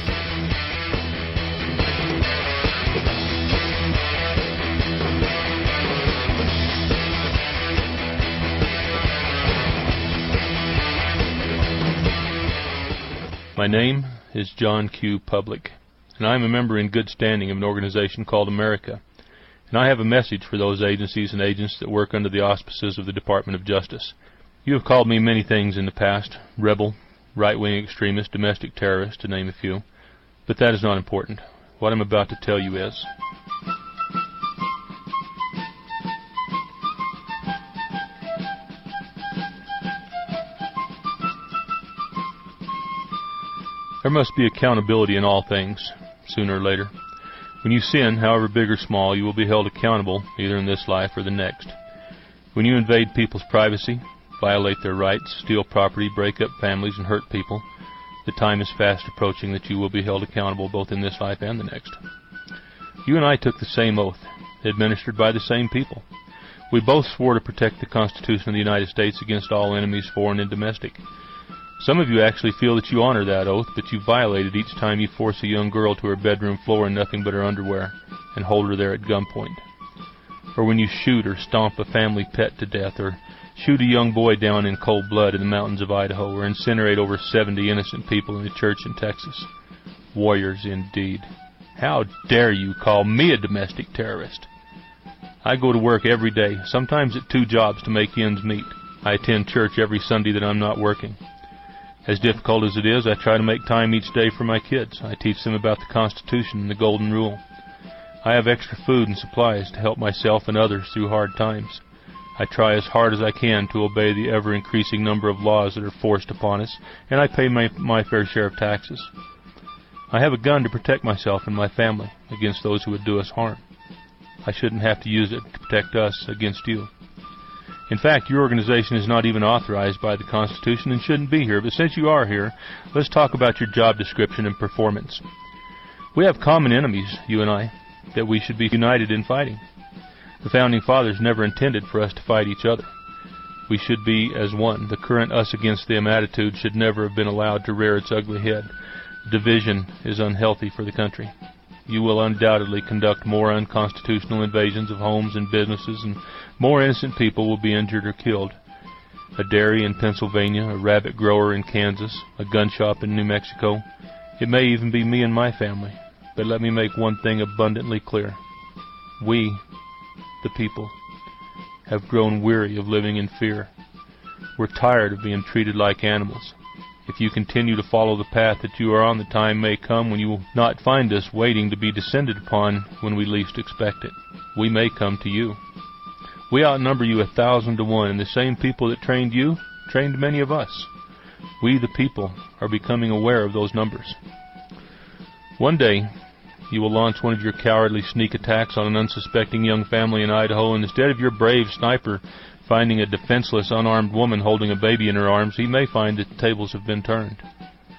My name is John Q. Public, and I am a member in good standing of an organization called America, and I have a message for those agencies and agents that work under the auspices of the Department of Justice. You have called me many things in the past, rebel, right-wing extremist, domestic terrorist, to name a few, but that is not important. What I'm about to tell you is, there must be accountability in all things, sooner or later. When you sin, however big or small, you will be held accountable, either in this life or the next. When you invade people's privacy, violate their rights, steal property, break up families, and hurt people, the time is fast approaching that you will be held accountable both in this life and the next. You and I took the same oath, administered by the same people. We both swore to protect the Constitution of the United States against all enemies, foreign and domestic. Some of you actually feel that you honor that oath, but you violate it each time you force a young girl to her bedroom floor in nothing but her underwear and hold her there at gunpoint. Or when you shoot or stomp a family pet to death, or shoot a young boy down in cold blood in the mountains of Idaho, or incinerate over seventy innocent people in a church in Texas. Warriors indeed. How dare you call me a domestic terrorist? I go to work every day, sometimes at two jobs to make ends meet. I attend church every Sunday that I'm not working. As difficult as it is, I try to make time each day for my kids. I teach them about the Constitution and the Golden Rule. I have extra food and supplies to help myself and others through hard times. I try as hard as I can to obey the ever-increasing number of laws that are forced upon us, and I pay my, my fair share of taxes. I have a gun to protect myself and my family against those who would do us harm. I shouldn't have to use it to protect us against you. In fact, your organization is not even authorized by the Constitution and shouldn't be here, but since you are here, let's talk about your job description and performance. We have common enemies, you and I, that we should be united in fighting. The Founding Fathers never intended for us to fight each other. We should be as one. The current us-against-them attitude should never have been allowed to rear its ugly head. Division is unhealthy for the country. You will undoubtedly conduct more unconstitutional invasions of homes and businesses, and more innocent people will be injured or killed. A dairy in Pennsylvania, a rabbit grower in Kansas, a gun shop in New Mexico. It may even be me and my family. But let me make one thing abundantly clear. We, the people, have grown weary of living in fear. We're tired of being treated like animals. If you continue to follow the path that you are on, the time may come when you will not find us waiting to be descended upon when we least expect it. We may come to you. We outnumber you a thousand to one, and the same people that trained you trained many of us. We, the people, are becoming aware of those numbers. One day, you will launch one of your cowardly sneak attacks on an unsuspecting young family in Idaho, and instead of your brave sniper finding a defenseless, unarmed woman holding a baby in her arms, he may find that the tables have been turned.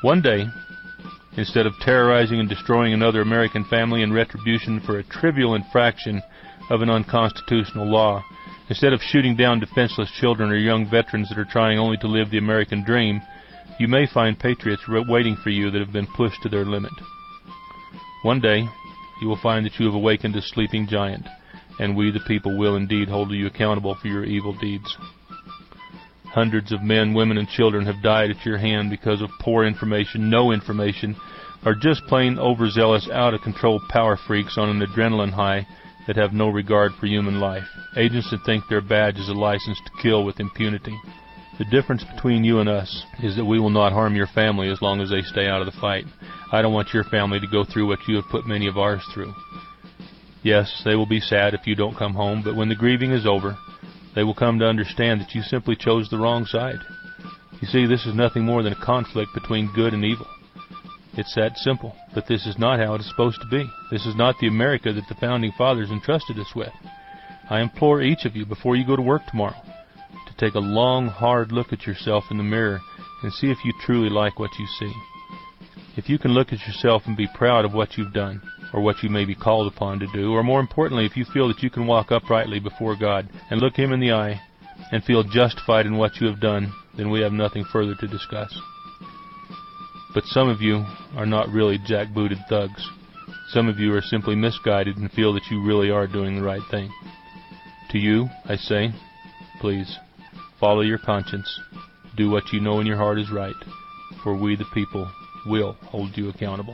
One day, instead of terrorizing and destroying another American family in retribution for a trivial infraction of an unconstitutional law, instead of shooting down defenseless children or young veterans that are trying only to live the American dream, you may find patriots waiting for you that have been pushed to their limit. One day, you will find that you have awakened a sleeping giant, and we the people will indeed hold you accountable for your evil deeds. Hundreds of men, women, and children have died at your hand because of poor information, no information, or just plain overzealous, out-of-control power freaks on an adrenaline high that have no regard for human life, agents that think their badge is a license to kill with impunity. The difference between you and us is that we will not harm your family as long as they stay out of the fight. I don't want your family to go through what you have put many of ours through. Yes, they will be sad if you don't come home, but when the grieving is over, they will come to understand that you simply chose the wrong side. You see, this is nothing more than a conflict between good and evil. It's that simple, but this is not how it is supposed to be. This is not the America that the Founding Fathers entrusted us with. I implore each of you, before you go to work tomorrow, to take a long, hard look at yourself in the mirror and see if you truly like what you see. If you can look at yourself and be proud of what you've done, or what you may be called upon to do, or more importantly, if you feel that you can walk uprightly before God and look Him in the eye and feel justified in what you have done, then we have nothing further to discuss. But some of you are not really jackbooted thugs. Some of you are simply misguided and feel that you really are doing the right thing. To you, I say, please, follow your conscience. Do what you know in your heart is right, for we the people will hold you accountable.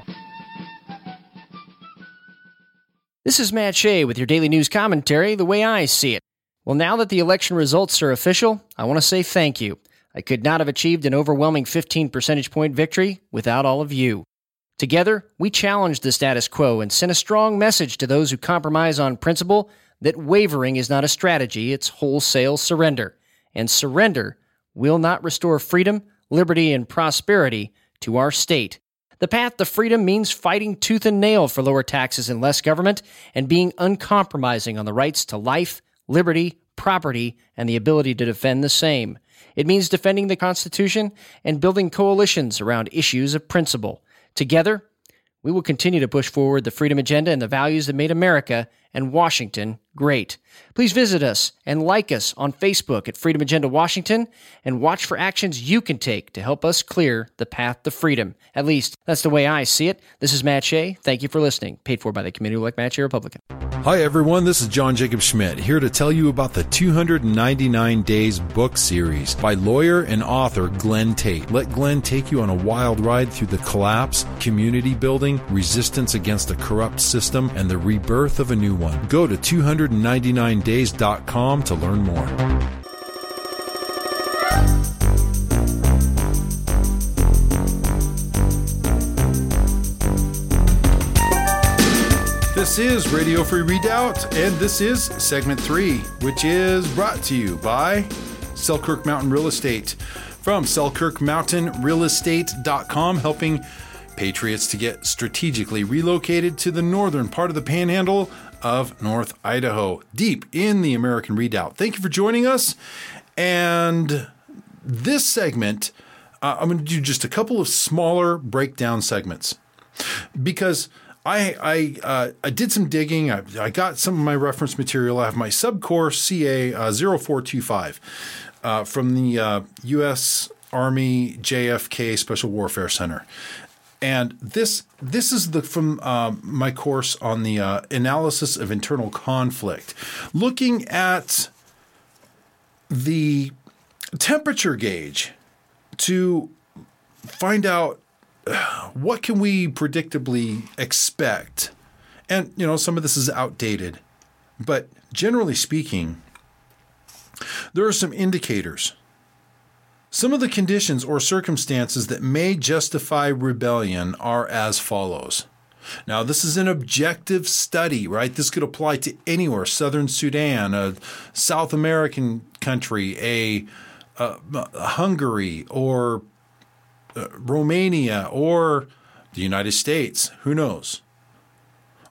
This is Matt Shea with your daily news commentary, the way I see it. Well, now that the election results are official, I want to say thank you. I could not have achieved an overwhelming fifteen percentage point victory without all of you. Together, we challenged the status quo and sent a strong message to those who compromise on principle that wavering is not a strategy, it's wholesale surrender. And surrender will not restore freedom, liberty, and prosperity to our state. The path to freedom means fighting tooth and nail for lower taxes and less government, and being uncompromising on the rights to life, liberty, property, and the ability to defend the same. It means defending the Constitution and building coalitions around issues of principle. Together, we will continue to push forward the freedom agenda and the values that made America and Washington great. Please visit us and like us on Facebook at Freedom Agenda Washington, and watch for actions you can take to help us clear the path to freedom. At least, that's the way I see it. This is Matt Shea. Thank you for listening. Paid for by the community like Matt Shea Republican. Hi, everyone. This is John Jacob Schmidt, here to tell you about the two hundred ninety-nine Days book series by lawyer and author Glenn Tate. Let Glenn take you on a wild ride through the collapse, community building, resistance against a corrupt system, and the rebirth of a new one. Go to two hundred ninety-nine days dot com to learn more. This is Radio Free Redoubt, and this is segment three, which is brought to you by Selkirk Mountain Real Estate. From Selkirk Mountain Real Estate dot com, helping patriots to get strategically relocated to the northern part of the panhandle of North Idaho, deep in the American Redoubt. Thank you for joining us. And this segment, uh, I'm going to do just a couple of smaller breakdown segments, because I I, uh, I did some digging. I, I got some of my reference material. I have my subcourse C A uh, zero four two five uh, from the uh, U S Army J F K Special Warfare Center. And this this is the from uh, my course on the uh, analysis of internal conflict, looking at the temperature gauge to find out what can we predictably expect. And, you know, some of this is outdated, but generally speaking, there are some indicators. Some of the conditions or circumstances that may justify rebellion are as follows. Now, this is an objective study, right? This could apply to anywhere, Southern Sudan, a South American country, a, a, a Hungary, or uh, Romania, or the United States. Who knows?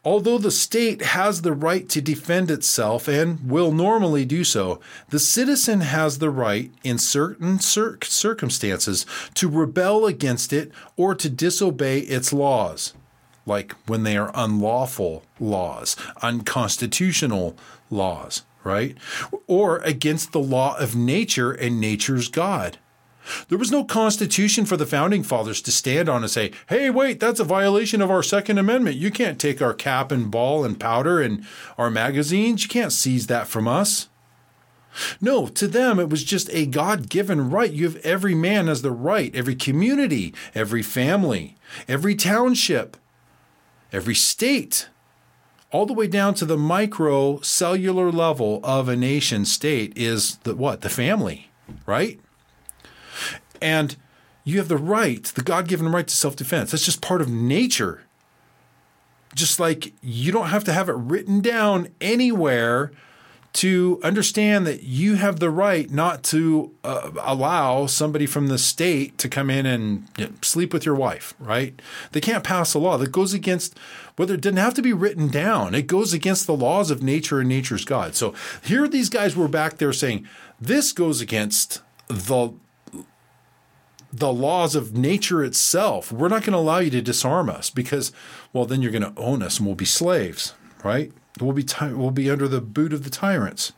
Although the state has the right to defend itself and will normally do so, the citizen has the right in certain cir- circumstances to rebel against it or to disobey its laws, like when they are unlawful laws, unconstitutional laws, right? Or against the law of nature and nature's God. There was no constitution for the founding fathers to stand on and say, hey, wait, that's a violation of our Second Amendment. You can't take our cap and ball and powder and our magazines. You can't seize that from us. No, to them, it was just a God-given right. You have every man has the right, every community, every family, every township, every state, all the way down to the micro cellular level of a nation state is the what? The family, right? And you have the right, the God-given right to self-defense. That's just part of nature. Just like you don't have to have it written down anywhere to understand that you have the right not to uh, allow somebody from the state to come in and you know, sleep with your wife, right? They can't pass a law that goes against, whether it didn't have to be written down, it goes against the laws of nature and nature's God. So here these guys were back there saying, this goes against the the laws of nature itself. We're not going to allow you to disarm us because, well, then you're going to own us and we'll be slaves, right? We'll be ty- we'll be under the boot of the tyrants.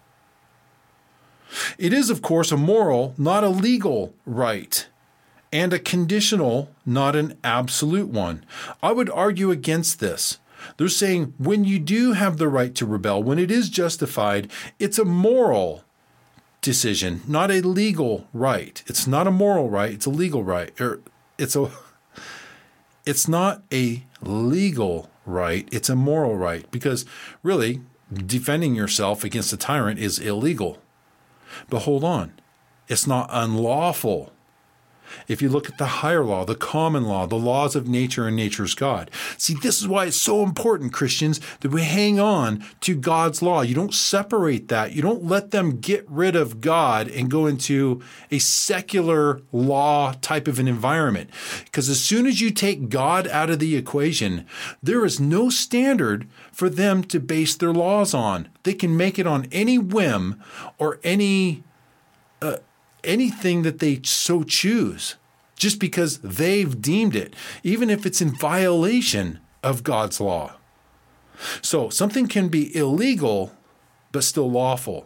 It is, of course, a moral, not a legal right, and a conditional, not an absolute one. I would argue against this. They're saying when you do have the right to rebel, when it is justified, it's a moral decision, not a legal right. It's not a moral right, it's a legal right. Or it's a it's not a legal right, it's a moral right, because really defending yourself against a tyrant is illegal. But hold on, it's not unlawful. If you look at the higher law, the common law, the laws of nature and nature's God. See, this is why it's so important, Christians, that we hang on to God's law. You don't separate that. You don't let them get rid of God and go into a secular law type of an environment. Because as soon as you take God out of the equation, there is no standard for them to base their laws on. They can make it on any whim or any uh, anything that they so choose, just because they've deemed it, even if it's in violation of God's law. So something can be illegal, but still lawful.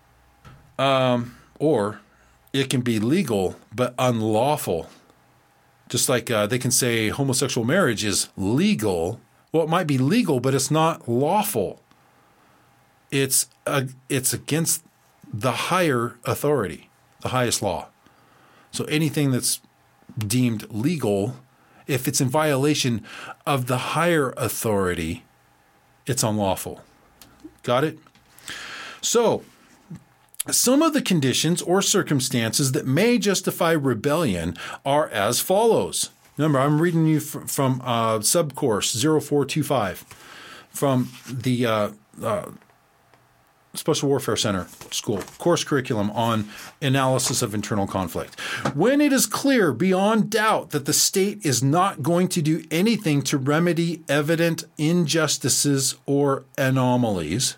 Um, or it can be legal, but unlawful. Just like uh, they can say homosexual marriage is legal. Well, it might be legal, but it's not lawful. It's uh, it's against the higher authority. The highest law. So anything that's deemed legal, if it's in violation of the higher authority, it's unlawful. Got it? So some of the conditions or circumstances that may justify rebellion are as follows. Remember, I'm reading you from, from uh, subcourse zero four two five from the uh, uh, Special Warfare Center School course curriculum on analysis of internal conflict. When it is clear beyond doubt that the state is not going to do anything to remedy evident injustices or anomalies.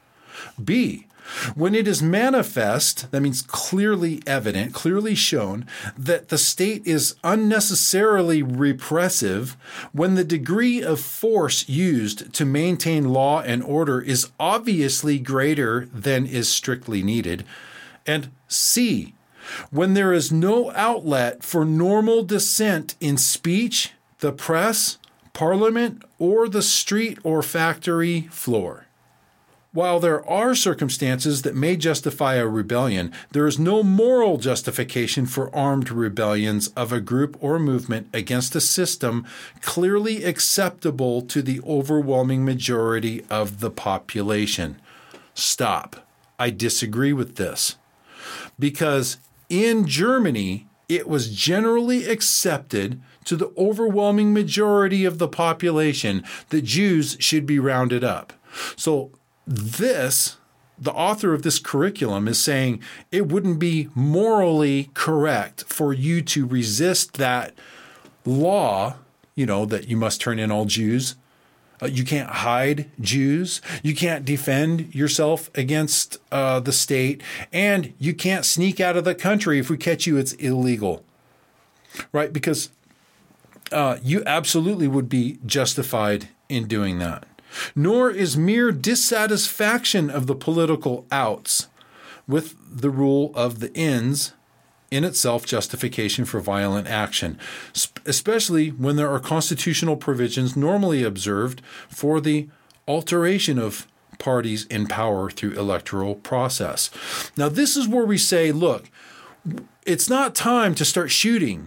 B, when it is manifest, that means clearly evident, clearly shown, that the state is unnecessarily repressive, when the degree of force used to maintain law and order is obviously greater than is strictly needed. And C, when there is no outlet for normal dissent in speech, the press, parliament, or the street or factory floor. While there are circumstances that may justify a rebellion, there is no moral justification for armed rebellions of a group or movement against a system clearly acceptable to the overwhelming majority of the population. Stop. I disagree with this. Because in Germany, it was generally accepted to the overwhelming majority of the population that Jews should be rounded up. So this, the author of this curriculum is saying it wouldn't be morally correct for you to resist that law, you know, that you must turn in all Jews Uh, you can't hide Jews. You can't defend yourself against uh, the state. And you can't sneak out of the country. If we catch you, it's illegal. Right? Because uh, you absolutely would be justified in doing that. Nor is mere dissatisfaction of the political outs with the rule of the ins in itself justification for violent action, especially when there are constitutional provisions normally observed for the alteration of parties in power through electoral process. Now, this is where we say, look, it's not time to start shooting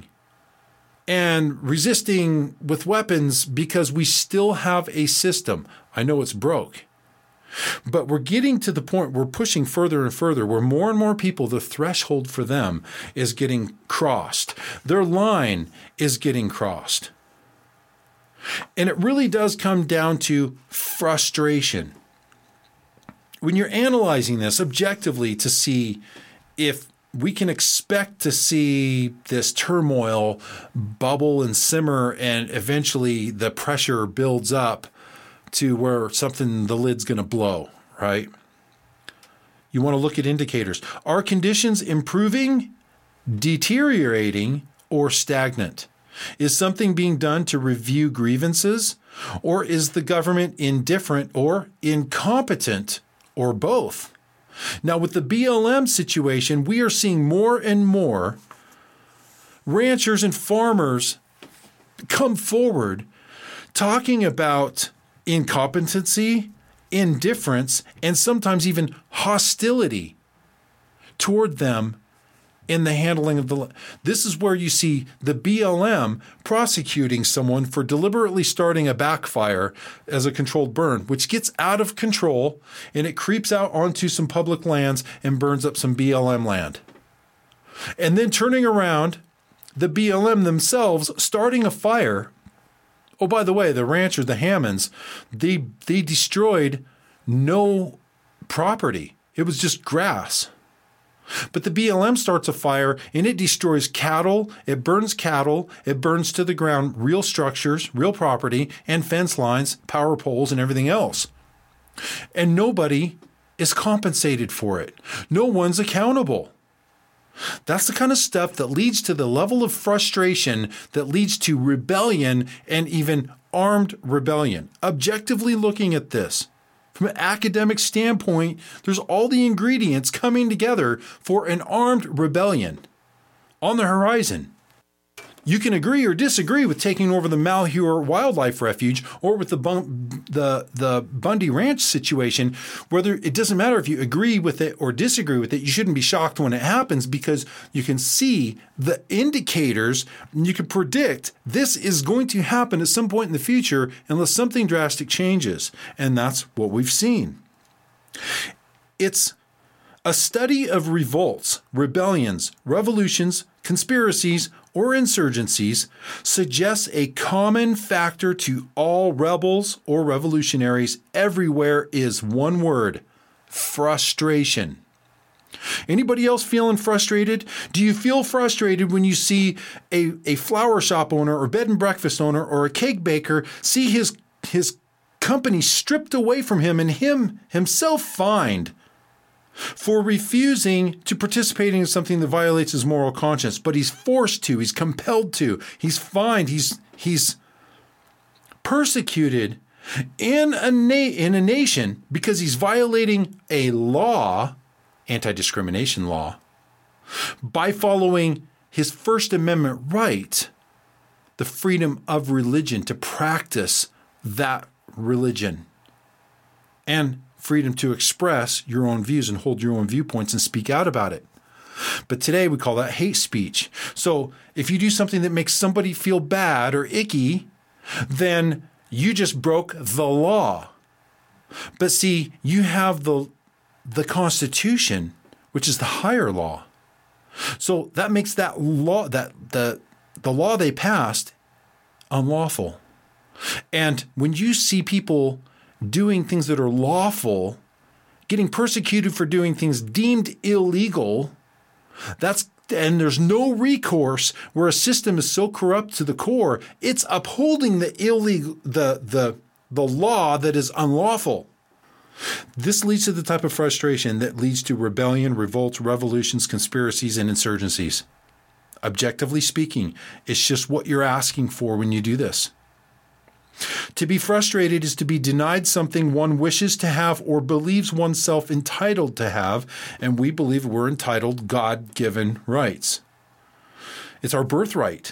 and resisting with weapons because we still have a system. I know it's broke. But we're getting to the point, we're pushing further and further, where more and more people, the threshold for them is getting crossed. Their line is getting crossed. And it really does come down to frustration. When you're analyzing this objectively to see if we can expect to see this turmoil bubble and simmer and eventually the pressure builds up to where something, the lid's going to blow, right? You want to look at indicators. Are conditions improving, deteriorating, or stagnant? Is something being done to review grievances? Or is the government indifferent or incompetent, or both? Now, with the B L M situation, we are seeing more and more ranchers and farmers come forward talking about incompetency, indifference, and sometimes even hostility toward them in the handling of the. This is where you see the B L M prosecuting someone for deliberately starting a backfire as a controlled burn, which gets out of control and it creeps out onto some public lands and burns up some B L M land. And then turning around, the B L M themselves starting a fire. Oh, by the way, the ranchers, the Hammonds, they they destroyed no property. It was just grass. But the B L M starts a fire and it destroys cattle, it burns cattle, it burns to the ground real structures, real property, and fence lines, power poles, and everything else. And nobody is compensated for it. No one's accountable. That's the kind of stuff that leads to the level of frustration that leads to rebellion and even armed rebellion. Objectively looking at this, from an academic standpoint, there's all the ingredients coming together for an armed rebellion on the horizon. You can agree or disagree with taking over the Malheur Wildlife Refuge or with the Bun- the the Bundy Ranch situation. Whether it doesn't matter if you agree with it or disagree with it, you shouldn't be shocked when it happens because you can see the indicators and you can predict this is going to happen at some point in the future unless something drastic changes. And that's what we've seen. It's a study of revolts, rebellions, revolutions, conspiracies, or insurgencies suggests a common factor to all rebels or revolutionaries everywhere is one word: frustration. Anybody else feeling frustrated? Do you feel frustrated when you see a, a flower shop owner or bed and breakfast owner or a cake baker see his his company stripped away from him and him himself fined for refusing to participate in something that violates his moral conscience, but he's forced to, he's compelled to, he's fined, he's he's persecuted in a na- in a nation because he's violating a law, anti-discrimination law, by following his First Amendment right, the freedom of religion to practice that religion, and freedom to express your own views and hold your own viewpoints and speak out about it. But today we call that hate speech. So if you do something that makes somebody feel bad or icky, then you just broke the law. But see, you have the the Constitution, which is the higher law. So that makes that law, that the the law they passed, unlawful. And when you see people doing things that are lawful, getting persecuted for doing things deemed illegal, that's and there's no recourse where a system is so corrupt to the core, it's upholding the illegal the the the law that is unlawful. This leads to the type of frustration that leads to rebellion, revolts, revolutions, conspiracies, and insurgencies. Objectively speaking, it's just what you're asking for when you do this. To be frustrated is to be denied something one wishes to have or believes oneself entitled to have, and we believe we're entitled God-given rights. It's our birthright.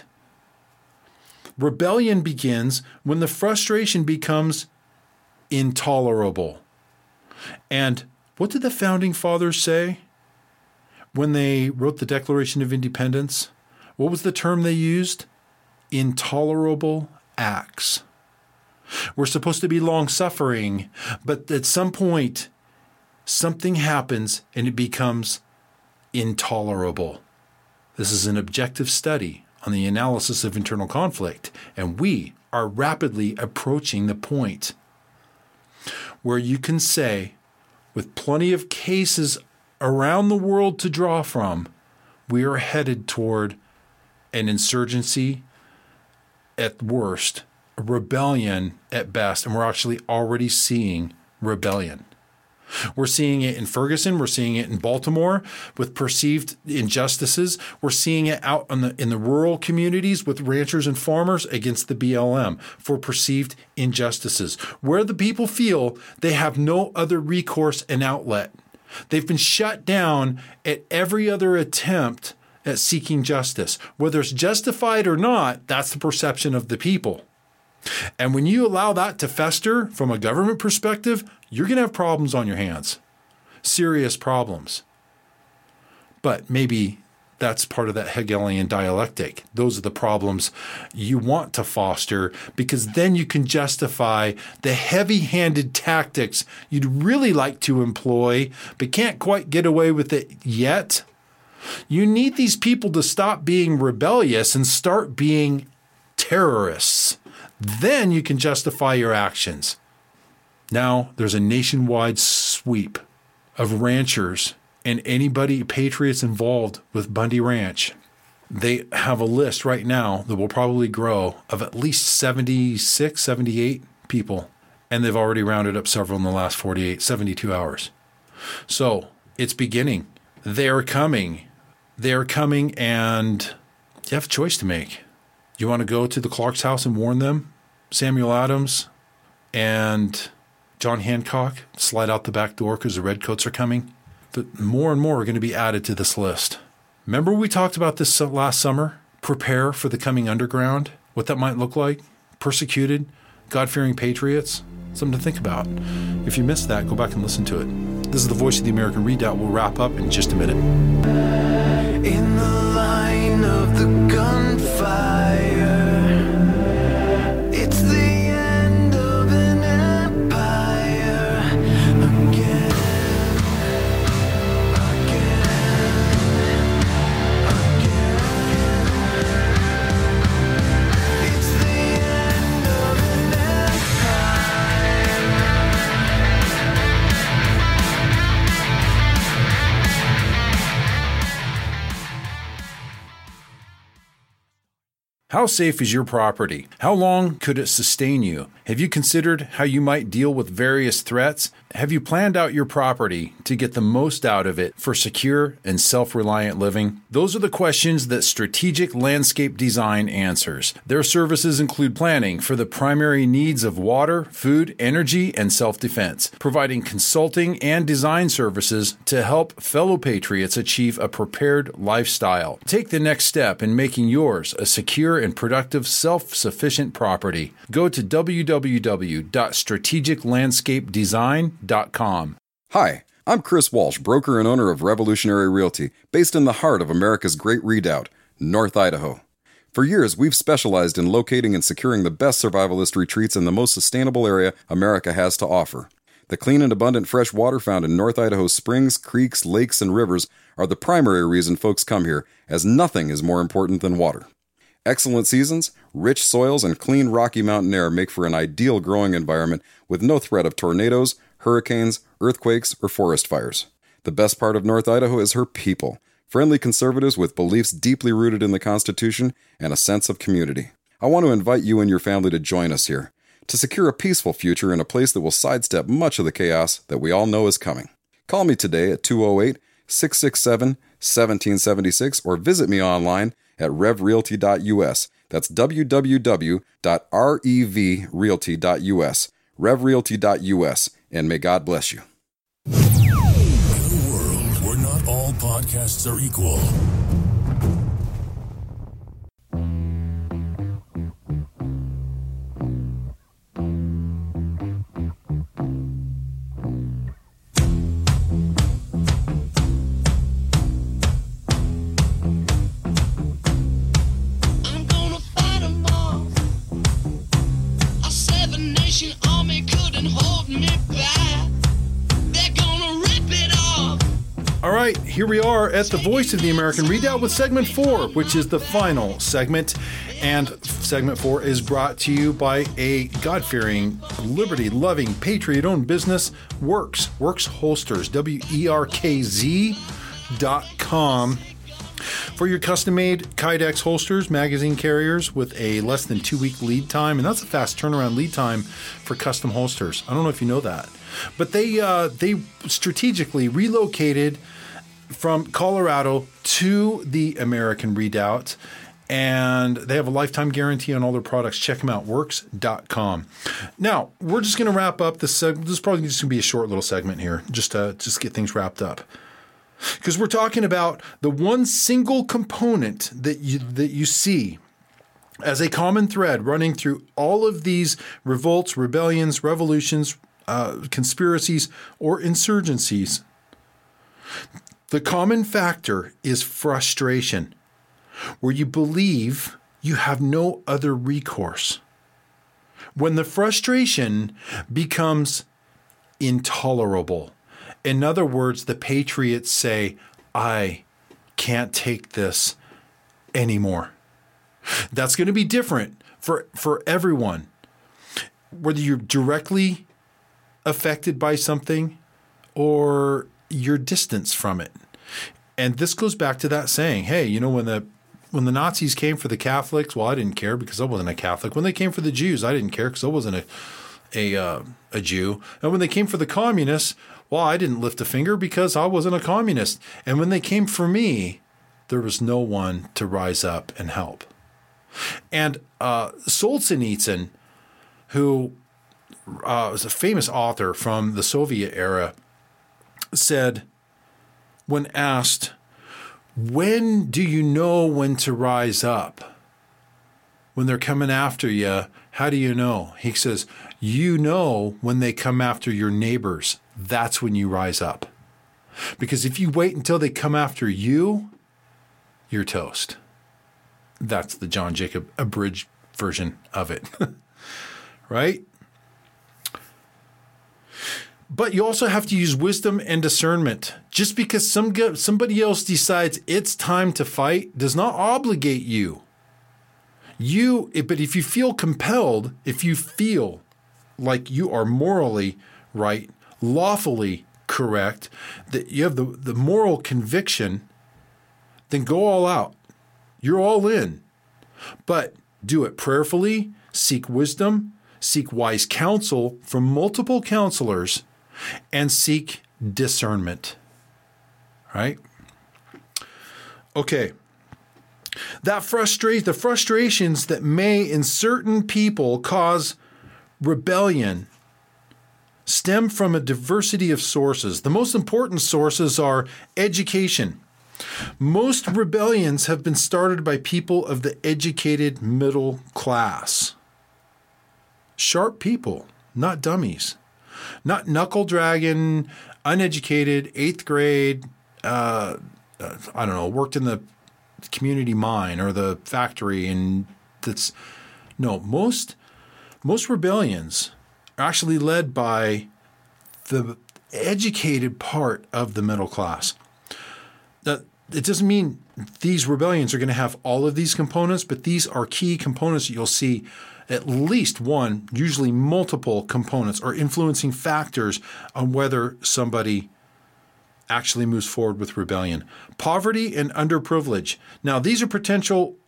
Rebellion begins when the frustration becomes intolerable. And what did the Founding Fathers say when they wrote the Declaration of Independence? What was the term they used? Intolerable acts. We're supposed to be long-suffering, but at some point, something happens and it becomes intolerable. This is an objective study on the analysis of internal conflict, and we are rapidly approaching the point where you can say, with plenty of cases around the world to draw from, we are headed toward an insurgency at worst, a rebellion at best, and we're actually already seeing rebellion. We're seeing it in Ferguson. We're seeing it in Baltimore with perceived injustices. We're seeing it out in the in the rural communities with ranchers and farmers against the B L M for perceived injustices, where the people feel they have no other recourse and outlet. They've been shut down at every other attempt at seeking justice. Whether it's justified or not, that's the perception of the people. And when you allow that to fester from a government perspective, you're going to have problems on your hands. Serious problems. But maybe that's part of that Hegelian dialectic. Those are the problems you want to foster, because then you can justify the heavy-handed tactics you'd really like to employ, but can't quite get away with it yet. You need these people to stop being rebellious and start being terrorists. Then you can justify your actions. Now there's a nationwide sweep of ranchers and anybody, patriots involved with Bundy Ranch. They have a list right now that will probably grow of at least seventy-six, seventy-eight people. And they've already rounded up several in the last forty-eight, seventy-two hours. So it's beginning. They're coming. They're coming, and you have a choice to make. You want to go to the Clark's house and warn them? Samuel Adams and John Hancock slide out the back door because the redcoats are coming. But more and more are going to be added to this list. Remember we talked about this last summer? Prepare for the coming underground, what that might look like. Persecuted, God-fearing patriots. Something to think about. If you missed that, go back and listen to it. This is the Voice of the American Redoubt. We'll wrap up in just a minute. In the line of the gunfire, it's the end of an empire again, again, again. It's the end of an How safe is your property? How long could it sustain you? Have you considered how you might deal with various threats? Have you planned out your property to get the most out of it for secure and self-reliant living? Those are the questions that Strategic Landscape Design answers. Their services include planning for the primary needs of water, food, energy, and self-defense, providing consulting and design services to help fellow patriots achieve a prepared lifestyle. Take the next step in making yours a secure and productive self-sufficient property. Go to w w w dot strategic landscape design dot com. Hi, I'm Chris Walsh, broker and owner of Revolutionary Realty, based in the heart of America's Great Redoubt, North Idaho. For years, we've specialized in locating and securing the best survivalist retreats in the most sustainable area America has to offer. The clean and abundant fresh water found in North Idaho's springs, creeks, lakes, and rivers are the primary reason folks come here, as nothing is more important than water. Excellent seasons, rich soils, and clean Rocky Mountain air make for an ideal growing environment with no threat of tornadoes, hurricanes, earthquakes, or forest fires. The best part of North Idaho is her people, friendly conservatives with beliefs deeply rooted in the Constitution and a sense of community. I want to invite you and your family to join us here. to secure a peaceful future in a place that will sidestep much of the chaos that we all know is coming. Call me today at two oh eight, six six seven, one seven seven six or visit me online at rev realty dot u s. That's w w w dot rev realty dot u s. rev realty dot u s. And may God bless you. In a world where not all podcasts are equal, I'm gonna fight 'em all. A seven-nation army couldn't hold me back. They're gonna rip it off. All right, here we are at the Voice of the American Redoubt with segment four, which is the final segment. And segment four is brought to you by a God-fearing, liberty-loving, patriot-owned business, Works, Works Holsters, W E R K Z dot com. For your custom-made Kydex holsters, magazine carriers with a less than two-week lead time, and that's a fast turnaround lead time for custom holsters. I don't know if you know that, but they uh, they strategically relocated from Colorado to the American Redoubt, and they have a lifetime guarantee on all their products. Check them out, works dot com. Now, we're just going to wrap up this segment. This is probably just going to be a short little segment here, just to just get things wrapped up. Because we're talking about the one single component that you that you see as a common thread running through all of these revolts, rebellions, revolutions, uh, conspiracies, or insurgencies. The common factor is frustration, where you believe you have no other recourse. When the frustration becomes intolerable. In other words, the patriots say, I can't take this anymore. That's going to be different for, for everyone. Whether you're directly affected by something or you're distanced from it. And this goes back to that saying, hey, you know, when the when the Nazis came for the Catholics, well, I didn't care because I wasn't a Catholic. When they came for the Jews, I didn't care because I wasn't a a uh, a Jew. And when they came for the communists, well, I didn't lift a finger because I wasn't a communist. And when they came for me, there was no one to rise up and help. And uh, Solzhenitsyn, who uh, was a famous author from the Soviet era, said, when asked, when do you know when to rise up? When they're coming after you, how do you know? He says, you know when they come after your neighbors. That's when you rise up. Because if you wait until they come after you, you're toast. That's the John Jacob abridged version of it. Right? But you also have to use wisdom and discernment. Just because some somebody else decides it's time to fight does not obligate you. You, but if you feel compelled, if you feel like you are morally right, lawfully correct, that you have the, the moral conviction, then go all out. You're all in. But do it prayerfully, seek wisdom, seek wise counsel from multiple counselors, and seek discernment. Right? Okay. That frustrate the frustrations that may in certain people cause rebellion stem from a diversity of sources. The most important sources are education. Most rebellions have been started by people of the educated middle class. Sharp people, not dummies. Not knuckle-dragging, uneducated, eighth grade, uh, uh, I don't know, worked in the community mine or the factory. And that's, no, most, most rebellions are actually led by the educated part of the middle class. That it doesn't mean these rebellions are going to have all of these components, but these are key components that you'll see at least one, usually multiple components or influencing factors on whether somebody actually moves forward with rebellion. Poverty and underprivilege. Now, these are potential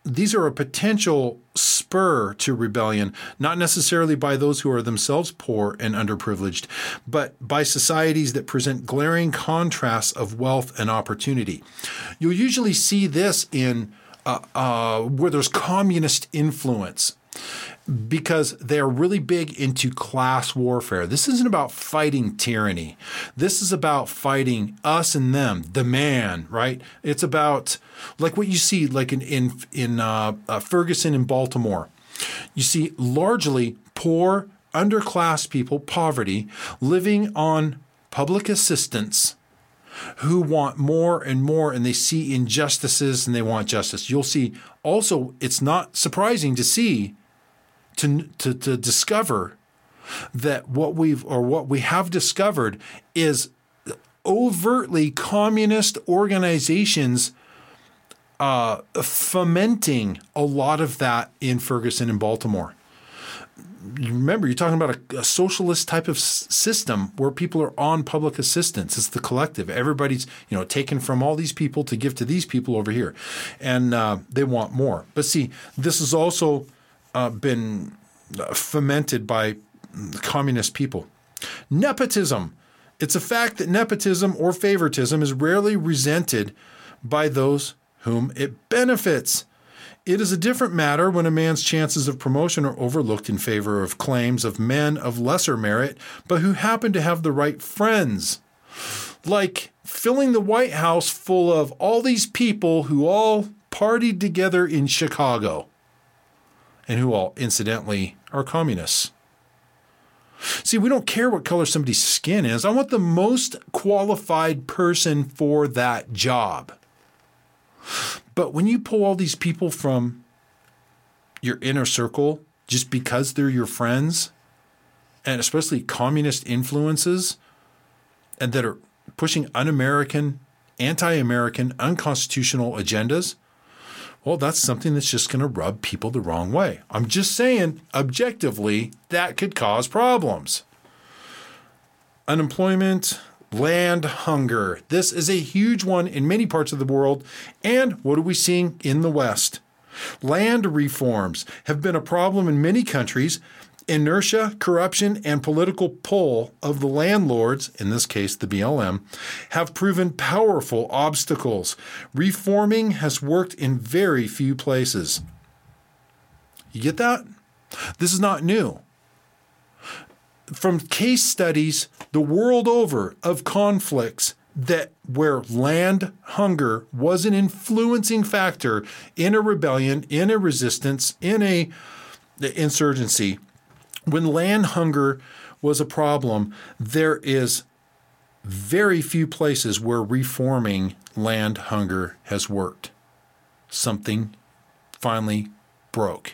these are a potential spur to rebellion, not necessarily by those who are themselves poor and underprivileged, but by societies that present glaring contrasts of wealth and opportunity. You'll usually see this in uh, uh, where there's communist influence, because they're really big into class warfare. This isn't about fighting tyranny. This is about fighting us and them, the man, right? It's about like what you see like in in, in uh, uh, Ferguson in Baltimore. You see largely poor, underclass people, poverty, living on public assistance, who want more and more, and they see injustices and they want justice. You'll see also, it's not surprising to see To, to to discover that what we've or what we have discovered is overtly communist organizations uh, fomenting a lot of that in Ferguson and Baltimore. Remember, you're talking about a, a socialist type of s- system where people are on public assistance. It's the collective. Everybody's, you know, taken from all these people to give to these people over here, and uh, they want more. But see, this is also Uh, been fomented by communist people. Nepotism. It's a fact that nepotism or favoritism is rarely resented by those whom it benefits. It is a different matter when a man's chances of promotion are overlooked in favor of claims of men of lesser merit, but who happen to have the right friends. Like filling the White House full of all these people who all partied together in Chicago, and who all, incidentally, are communists. See, we don't care what color somebody's skin is. I want the most qualified person for that job. But when you pull all these people from your inner circle just because they're your friends, and especially communist influences, and that are pushing un-American, anti-American, unconstitutional agendas, well, that's something that's just going to rub people the wrong way. I'm just saying, objectively, that could cause problems. Unemployment, land hunger. This is a huge one in many parts of the world. And what are we seeing in the West? Land reforms have been a problem in many countries. Inertia, corruption, and political pull of the landlords, in this case the B L M, have proven powerful obstacles. Reforming has worked in very few places. You get that? This is not new. From case studies the world over of conflicts that where land hunger was an influencing factor in a rebellion, in a resistance, in a insurgency, when land hunger was a problem, there is very few places where reforming land hunger has worked. Something finally broke.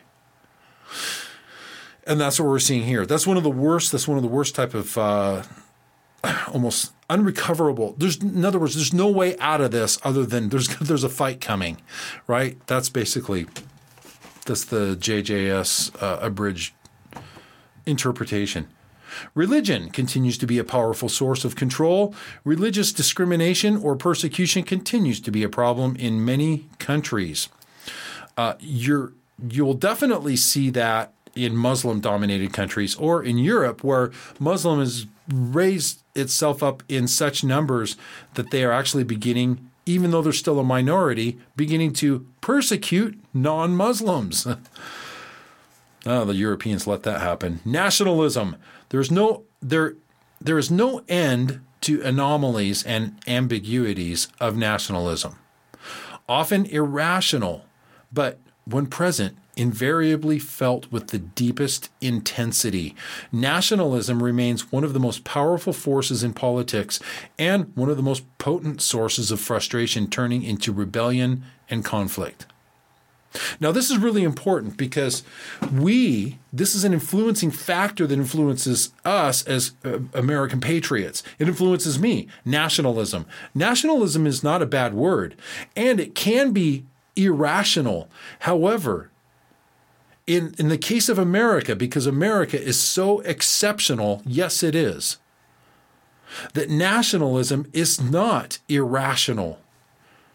And that's what we're seeing here. That's one of the worst, that's one of the worst type of uh, almost unrecoverable. There's, in other words, there's no way out of this other than there's there's a fight coming, right? That's basically, that's the J J S uh, abridged interpretation. Religion continues to be a powerful source of control. Religious discrimination or persecution continues to be a problem in many countries. Uh, you're, you'll definitely see that in Muslim-dominated countries or in Europe, where Muslim has raised itself up in such numbers that they are actually beginning, even though they're still a minority, beginning to persecute non-Muslims. Oh, the Europeans let that happen. Nationalism. There's no there there is no end to anomalies and ambiguities of nationalism. Often irrational, but when present, invariably felt with the deepest intensity. Nationalism remains one of the most powerful forces in politics and one of the most potent sources of frustration, turning into rebellion and conflict. Now, this is really important because we, this is an influencing factor that influences us as uh, American patriots. It influences me. Nationalism. Nationalism is not a bad word, and it can be irrational. However, in, in the case of America, because America is so exceptional, yes, it is, that nationalism is not irrational.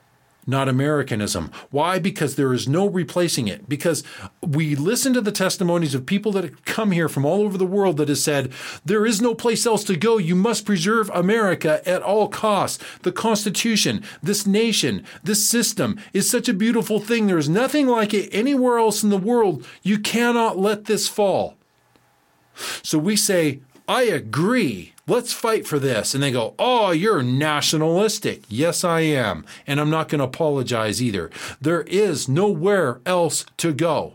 not Americanism. Why? Because there is no replacing it. Because we listen to the testimonies of people that have come here from all over the world that has said, there is no place else to go. You must preserve America at all costs. The Constitution, this nation, this system is such a beautiful thing. There is nothing like it anywhere else in the world. You cannot let this fall. So we say, I agree. Let's fight for this. And they go, oh, you're nationalistic. Yes, I am. And I'm not going to apologize either. There is nowhere else to go.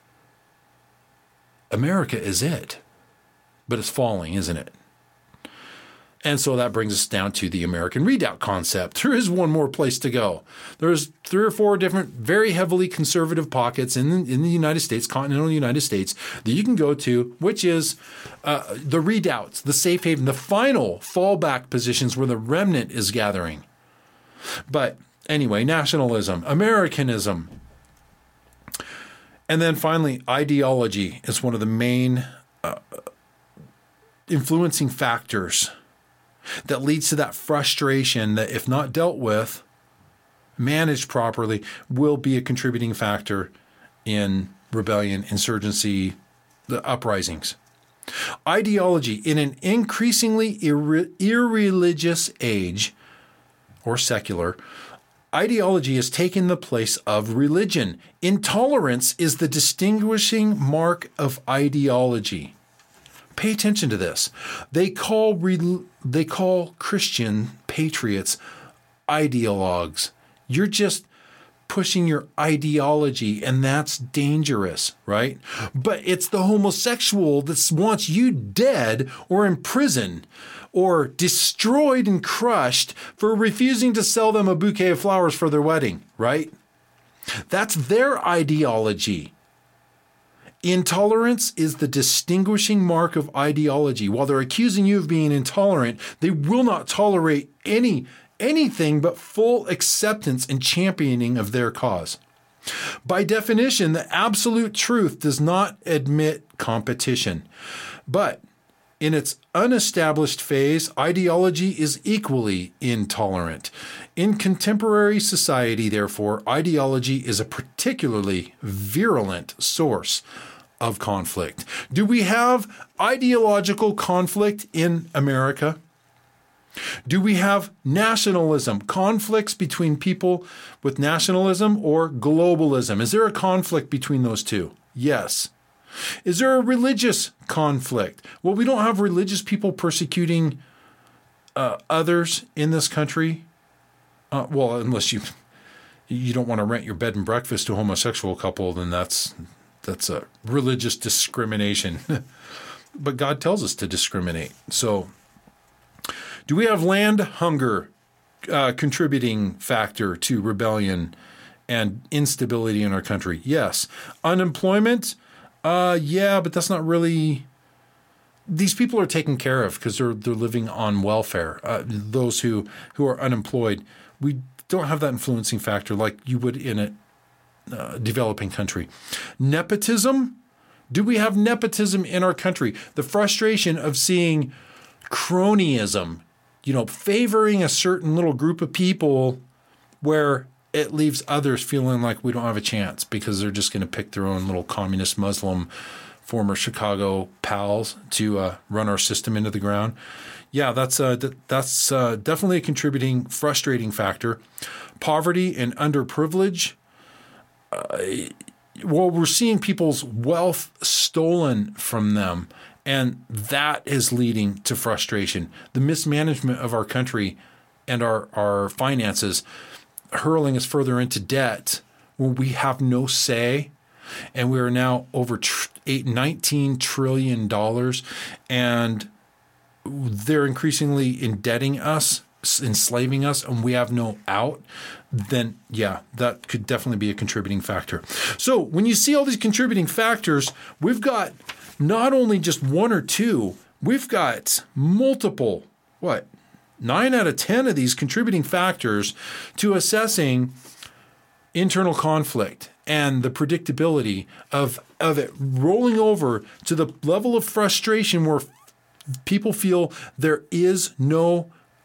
America is it. But it's falling, isn't it? And so that brings us down to the American Redoubt concept. There is one more place to go. There's three or four different very heavily conservative pockets in, in the United States, continental United States, that you can go to, which is uh, the redoubts, the safe haven, the final fallback positions where the remnant is gathering. But anyway, nationalism, Americanism. And then finally, ideology is one of the main uh, influencing factors that leads to that frustration that, if not dealt with, managed properly, will be a contributing factor in rebellion, insurgency, the uprisings. Ideology in an increasingly irre- irreligious age, or secular, ideology has taken the place of religion. Intolerance is the distinguishing mark of ideology. Pay attention to this. They call re- they call Christian patriots ideologues. You're just pushing your ideology, and that's dangerous, right? But it's the homosexual that wants you dead or in prison or destroyed and crushed for refusing to sell them a bouquet of flowers for their wedding, right? That's their ideology. Intolerance is the distinguishing mark of ideology. While they're accusing you of being intolerant, they will not tolerate any anything but full acceptance and championing of their cause. By definition, the absolute truth does not admit competition. But in its unestablished phase, ideology is equally intolerant. In contemporary society, therefore, ideology is a particularly virulent source of conflict. Do we have ideological conflict in America? Do we have nationalism, conflicts between people with nationalism or globalism? Is there a conflict between those two? Yes. Is there a religious conflict? Well, we don't have religious people persecuting uh, others in this country. Uh, well, unless you you don't want to rent your bed and breakfast to a homosexual couple, then that's that's a religious discrimination. But God tells us to discriminate. So, do we have land hunger uh, contributing factor to rebellion and instability in our country? Yes. Unemployment? Uh, yeah, but that's not really. These people are taken care of because they're they're living on welfare. Uh, those who who are unemployed, we don't have that influencing factor like you would in a uh, developing country. Nepotism? Do we have nepotism in our country? The frustration of seeing cronyism, you know, favoring a certain little group of people where it leaves others feeling like we don't have a chance because they're just going to pick their own little communist Muslim former Chicago pals to uh, run our system into the ground. Yeah, that's uh, th- that's uh, definitely a contributing, frustrating factor. Poverty and underprivilege. Uh, well, we're seeing people's wealth stolen from them, and that is leading to frustration. The mismanagement of our country and our, our finances hurling us further into debt when we have no say, and we are now over tr- eight, nineteen trillion dollars, and they're increasingly indebting us, enslaving us, and we have no out, then yeah, that could definitely be a contributing factor. So when you see all these contributing factors, we've got not only just one or two, we've got multiple, what, nine out of ten of these contributing factors to assessing internal conflict and the predictability of, of it rolling over to the level of frustration where people feel there is no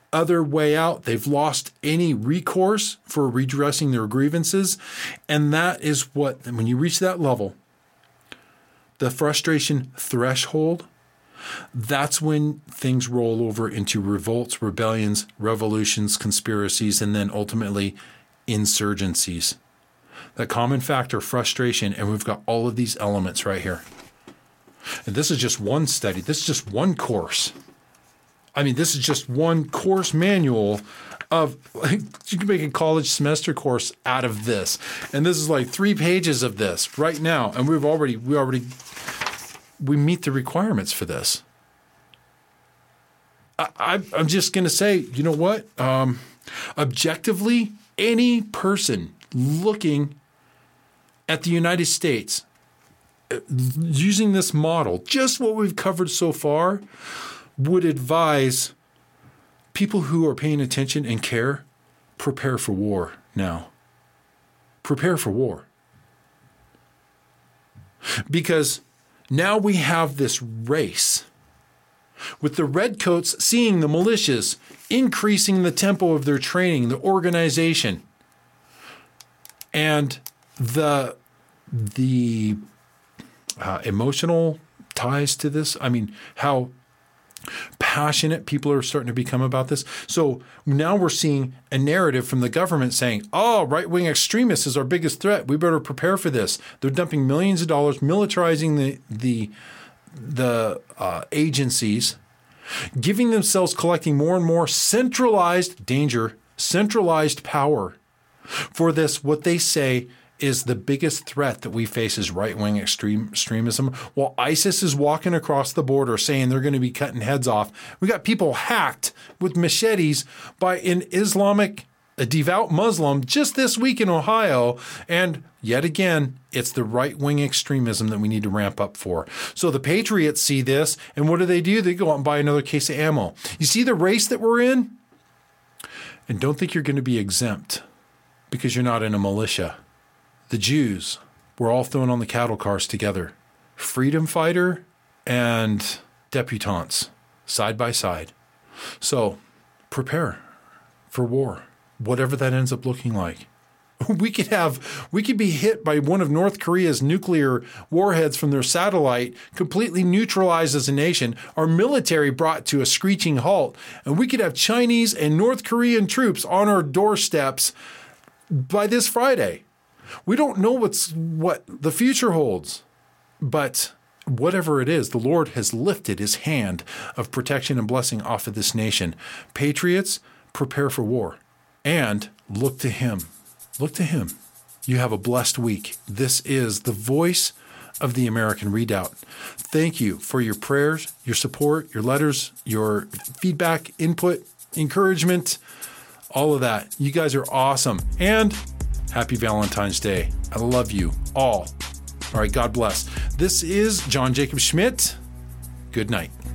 other way out. They've lost any recourse for redressing their grievances. And that is what, when you reach that level, the frustration threshold, that's when things roll over into revolts, rebellions, revolutions, conspiracies, and then ultimately insurgencies. The common factor, frustration, and we've got all of these elements right here. And this is just one study. This is just one course. I mean, this is just one course manual of, like, you can make a college semester course out of this. And this is like three pages of this right now. And we've already, we already, we meet the requirements for this. I, I, I'm just going to say, you know what? Um, objectively, any person looking at the United States using this model, just what we've covered so far, would advise people who are paying attention and care, prepare for war now. Prepare for war. Because now we have this race with the redcoats seeing the militias increasing the tempo of their training, the organization, and the the uh, emotional ties to this. I mean, how passionate people are starting to become about this. So now we're seeing a narrative from the government saying, oh, right-wing extremists is our biggest threat. We better prepare for this. They're dumping millions of dollars, militarizing the the the uh, agencies, giving themselves, collecting more and more centralized danger, centralized power for this, what they say is the biggest threat that we face is right-wing extreme extremism. While ISIS is walking across the border saying they're going to be cutting heads off, we got people hacked with machetes by an Islamic, a devout Muslim just this week in Ohio. And yet again, it's the right-wing extremism that we need to ramp up for. So the Patriots see this, and what do they do? They go out and buy another case of ammo. You see the race that we're in? And don't think you're going to be exempt because you're not in a militia. The Jews were all thrown on the cattle cars together. Freedom fighter and debutantes, side by side. So prepare for war, whatever that ends up looking like. We could have, we could be hit by one of North Korea's nuclear warheads from their satellite, completely neutralized as a nation, our military brought to a screeching halt, and we could have Chinese and North Korean troops on our doorsteps by this Friday. We don't know what's what the future holds, but whatever it is, the Lord has lifted his hand of protection and blessing off of this nation. Patriots, prepare for war and look to him. Look to him. You have a blessed week. This is the voice of the American Redoubt. Thank you for your prayers, your support, your letters, your feedback, input, encouragement, all of that. You guys are awesome. And happy Valentine's Day. I love you all. All right, God bless. This is John Jacob Schmidt. Good night.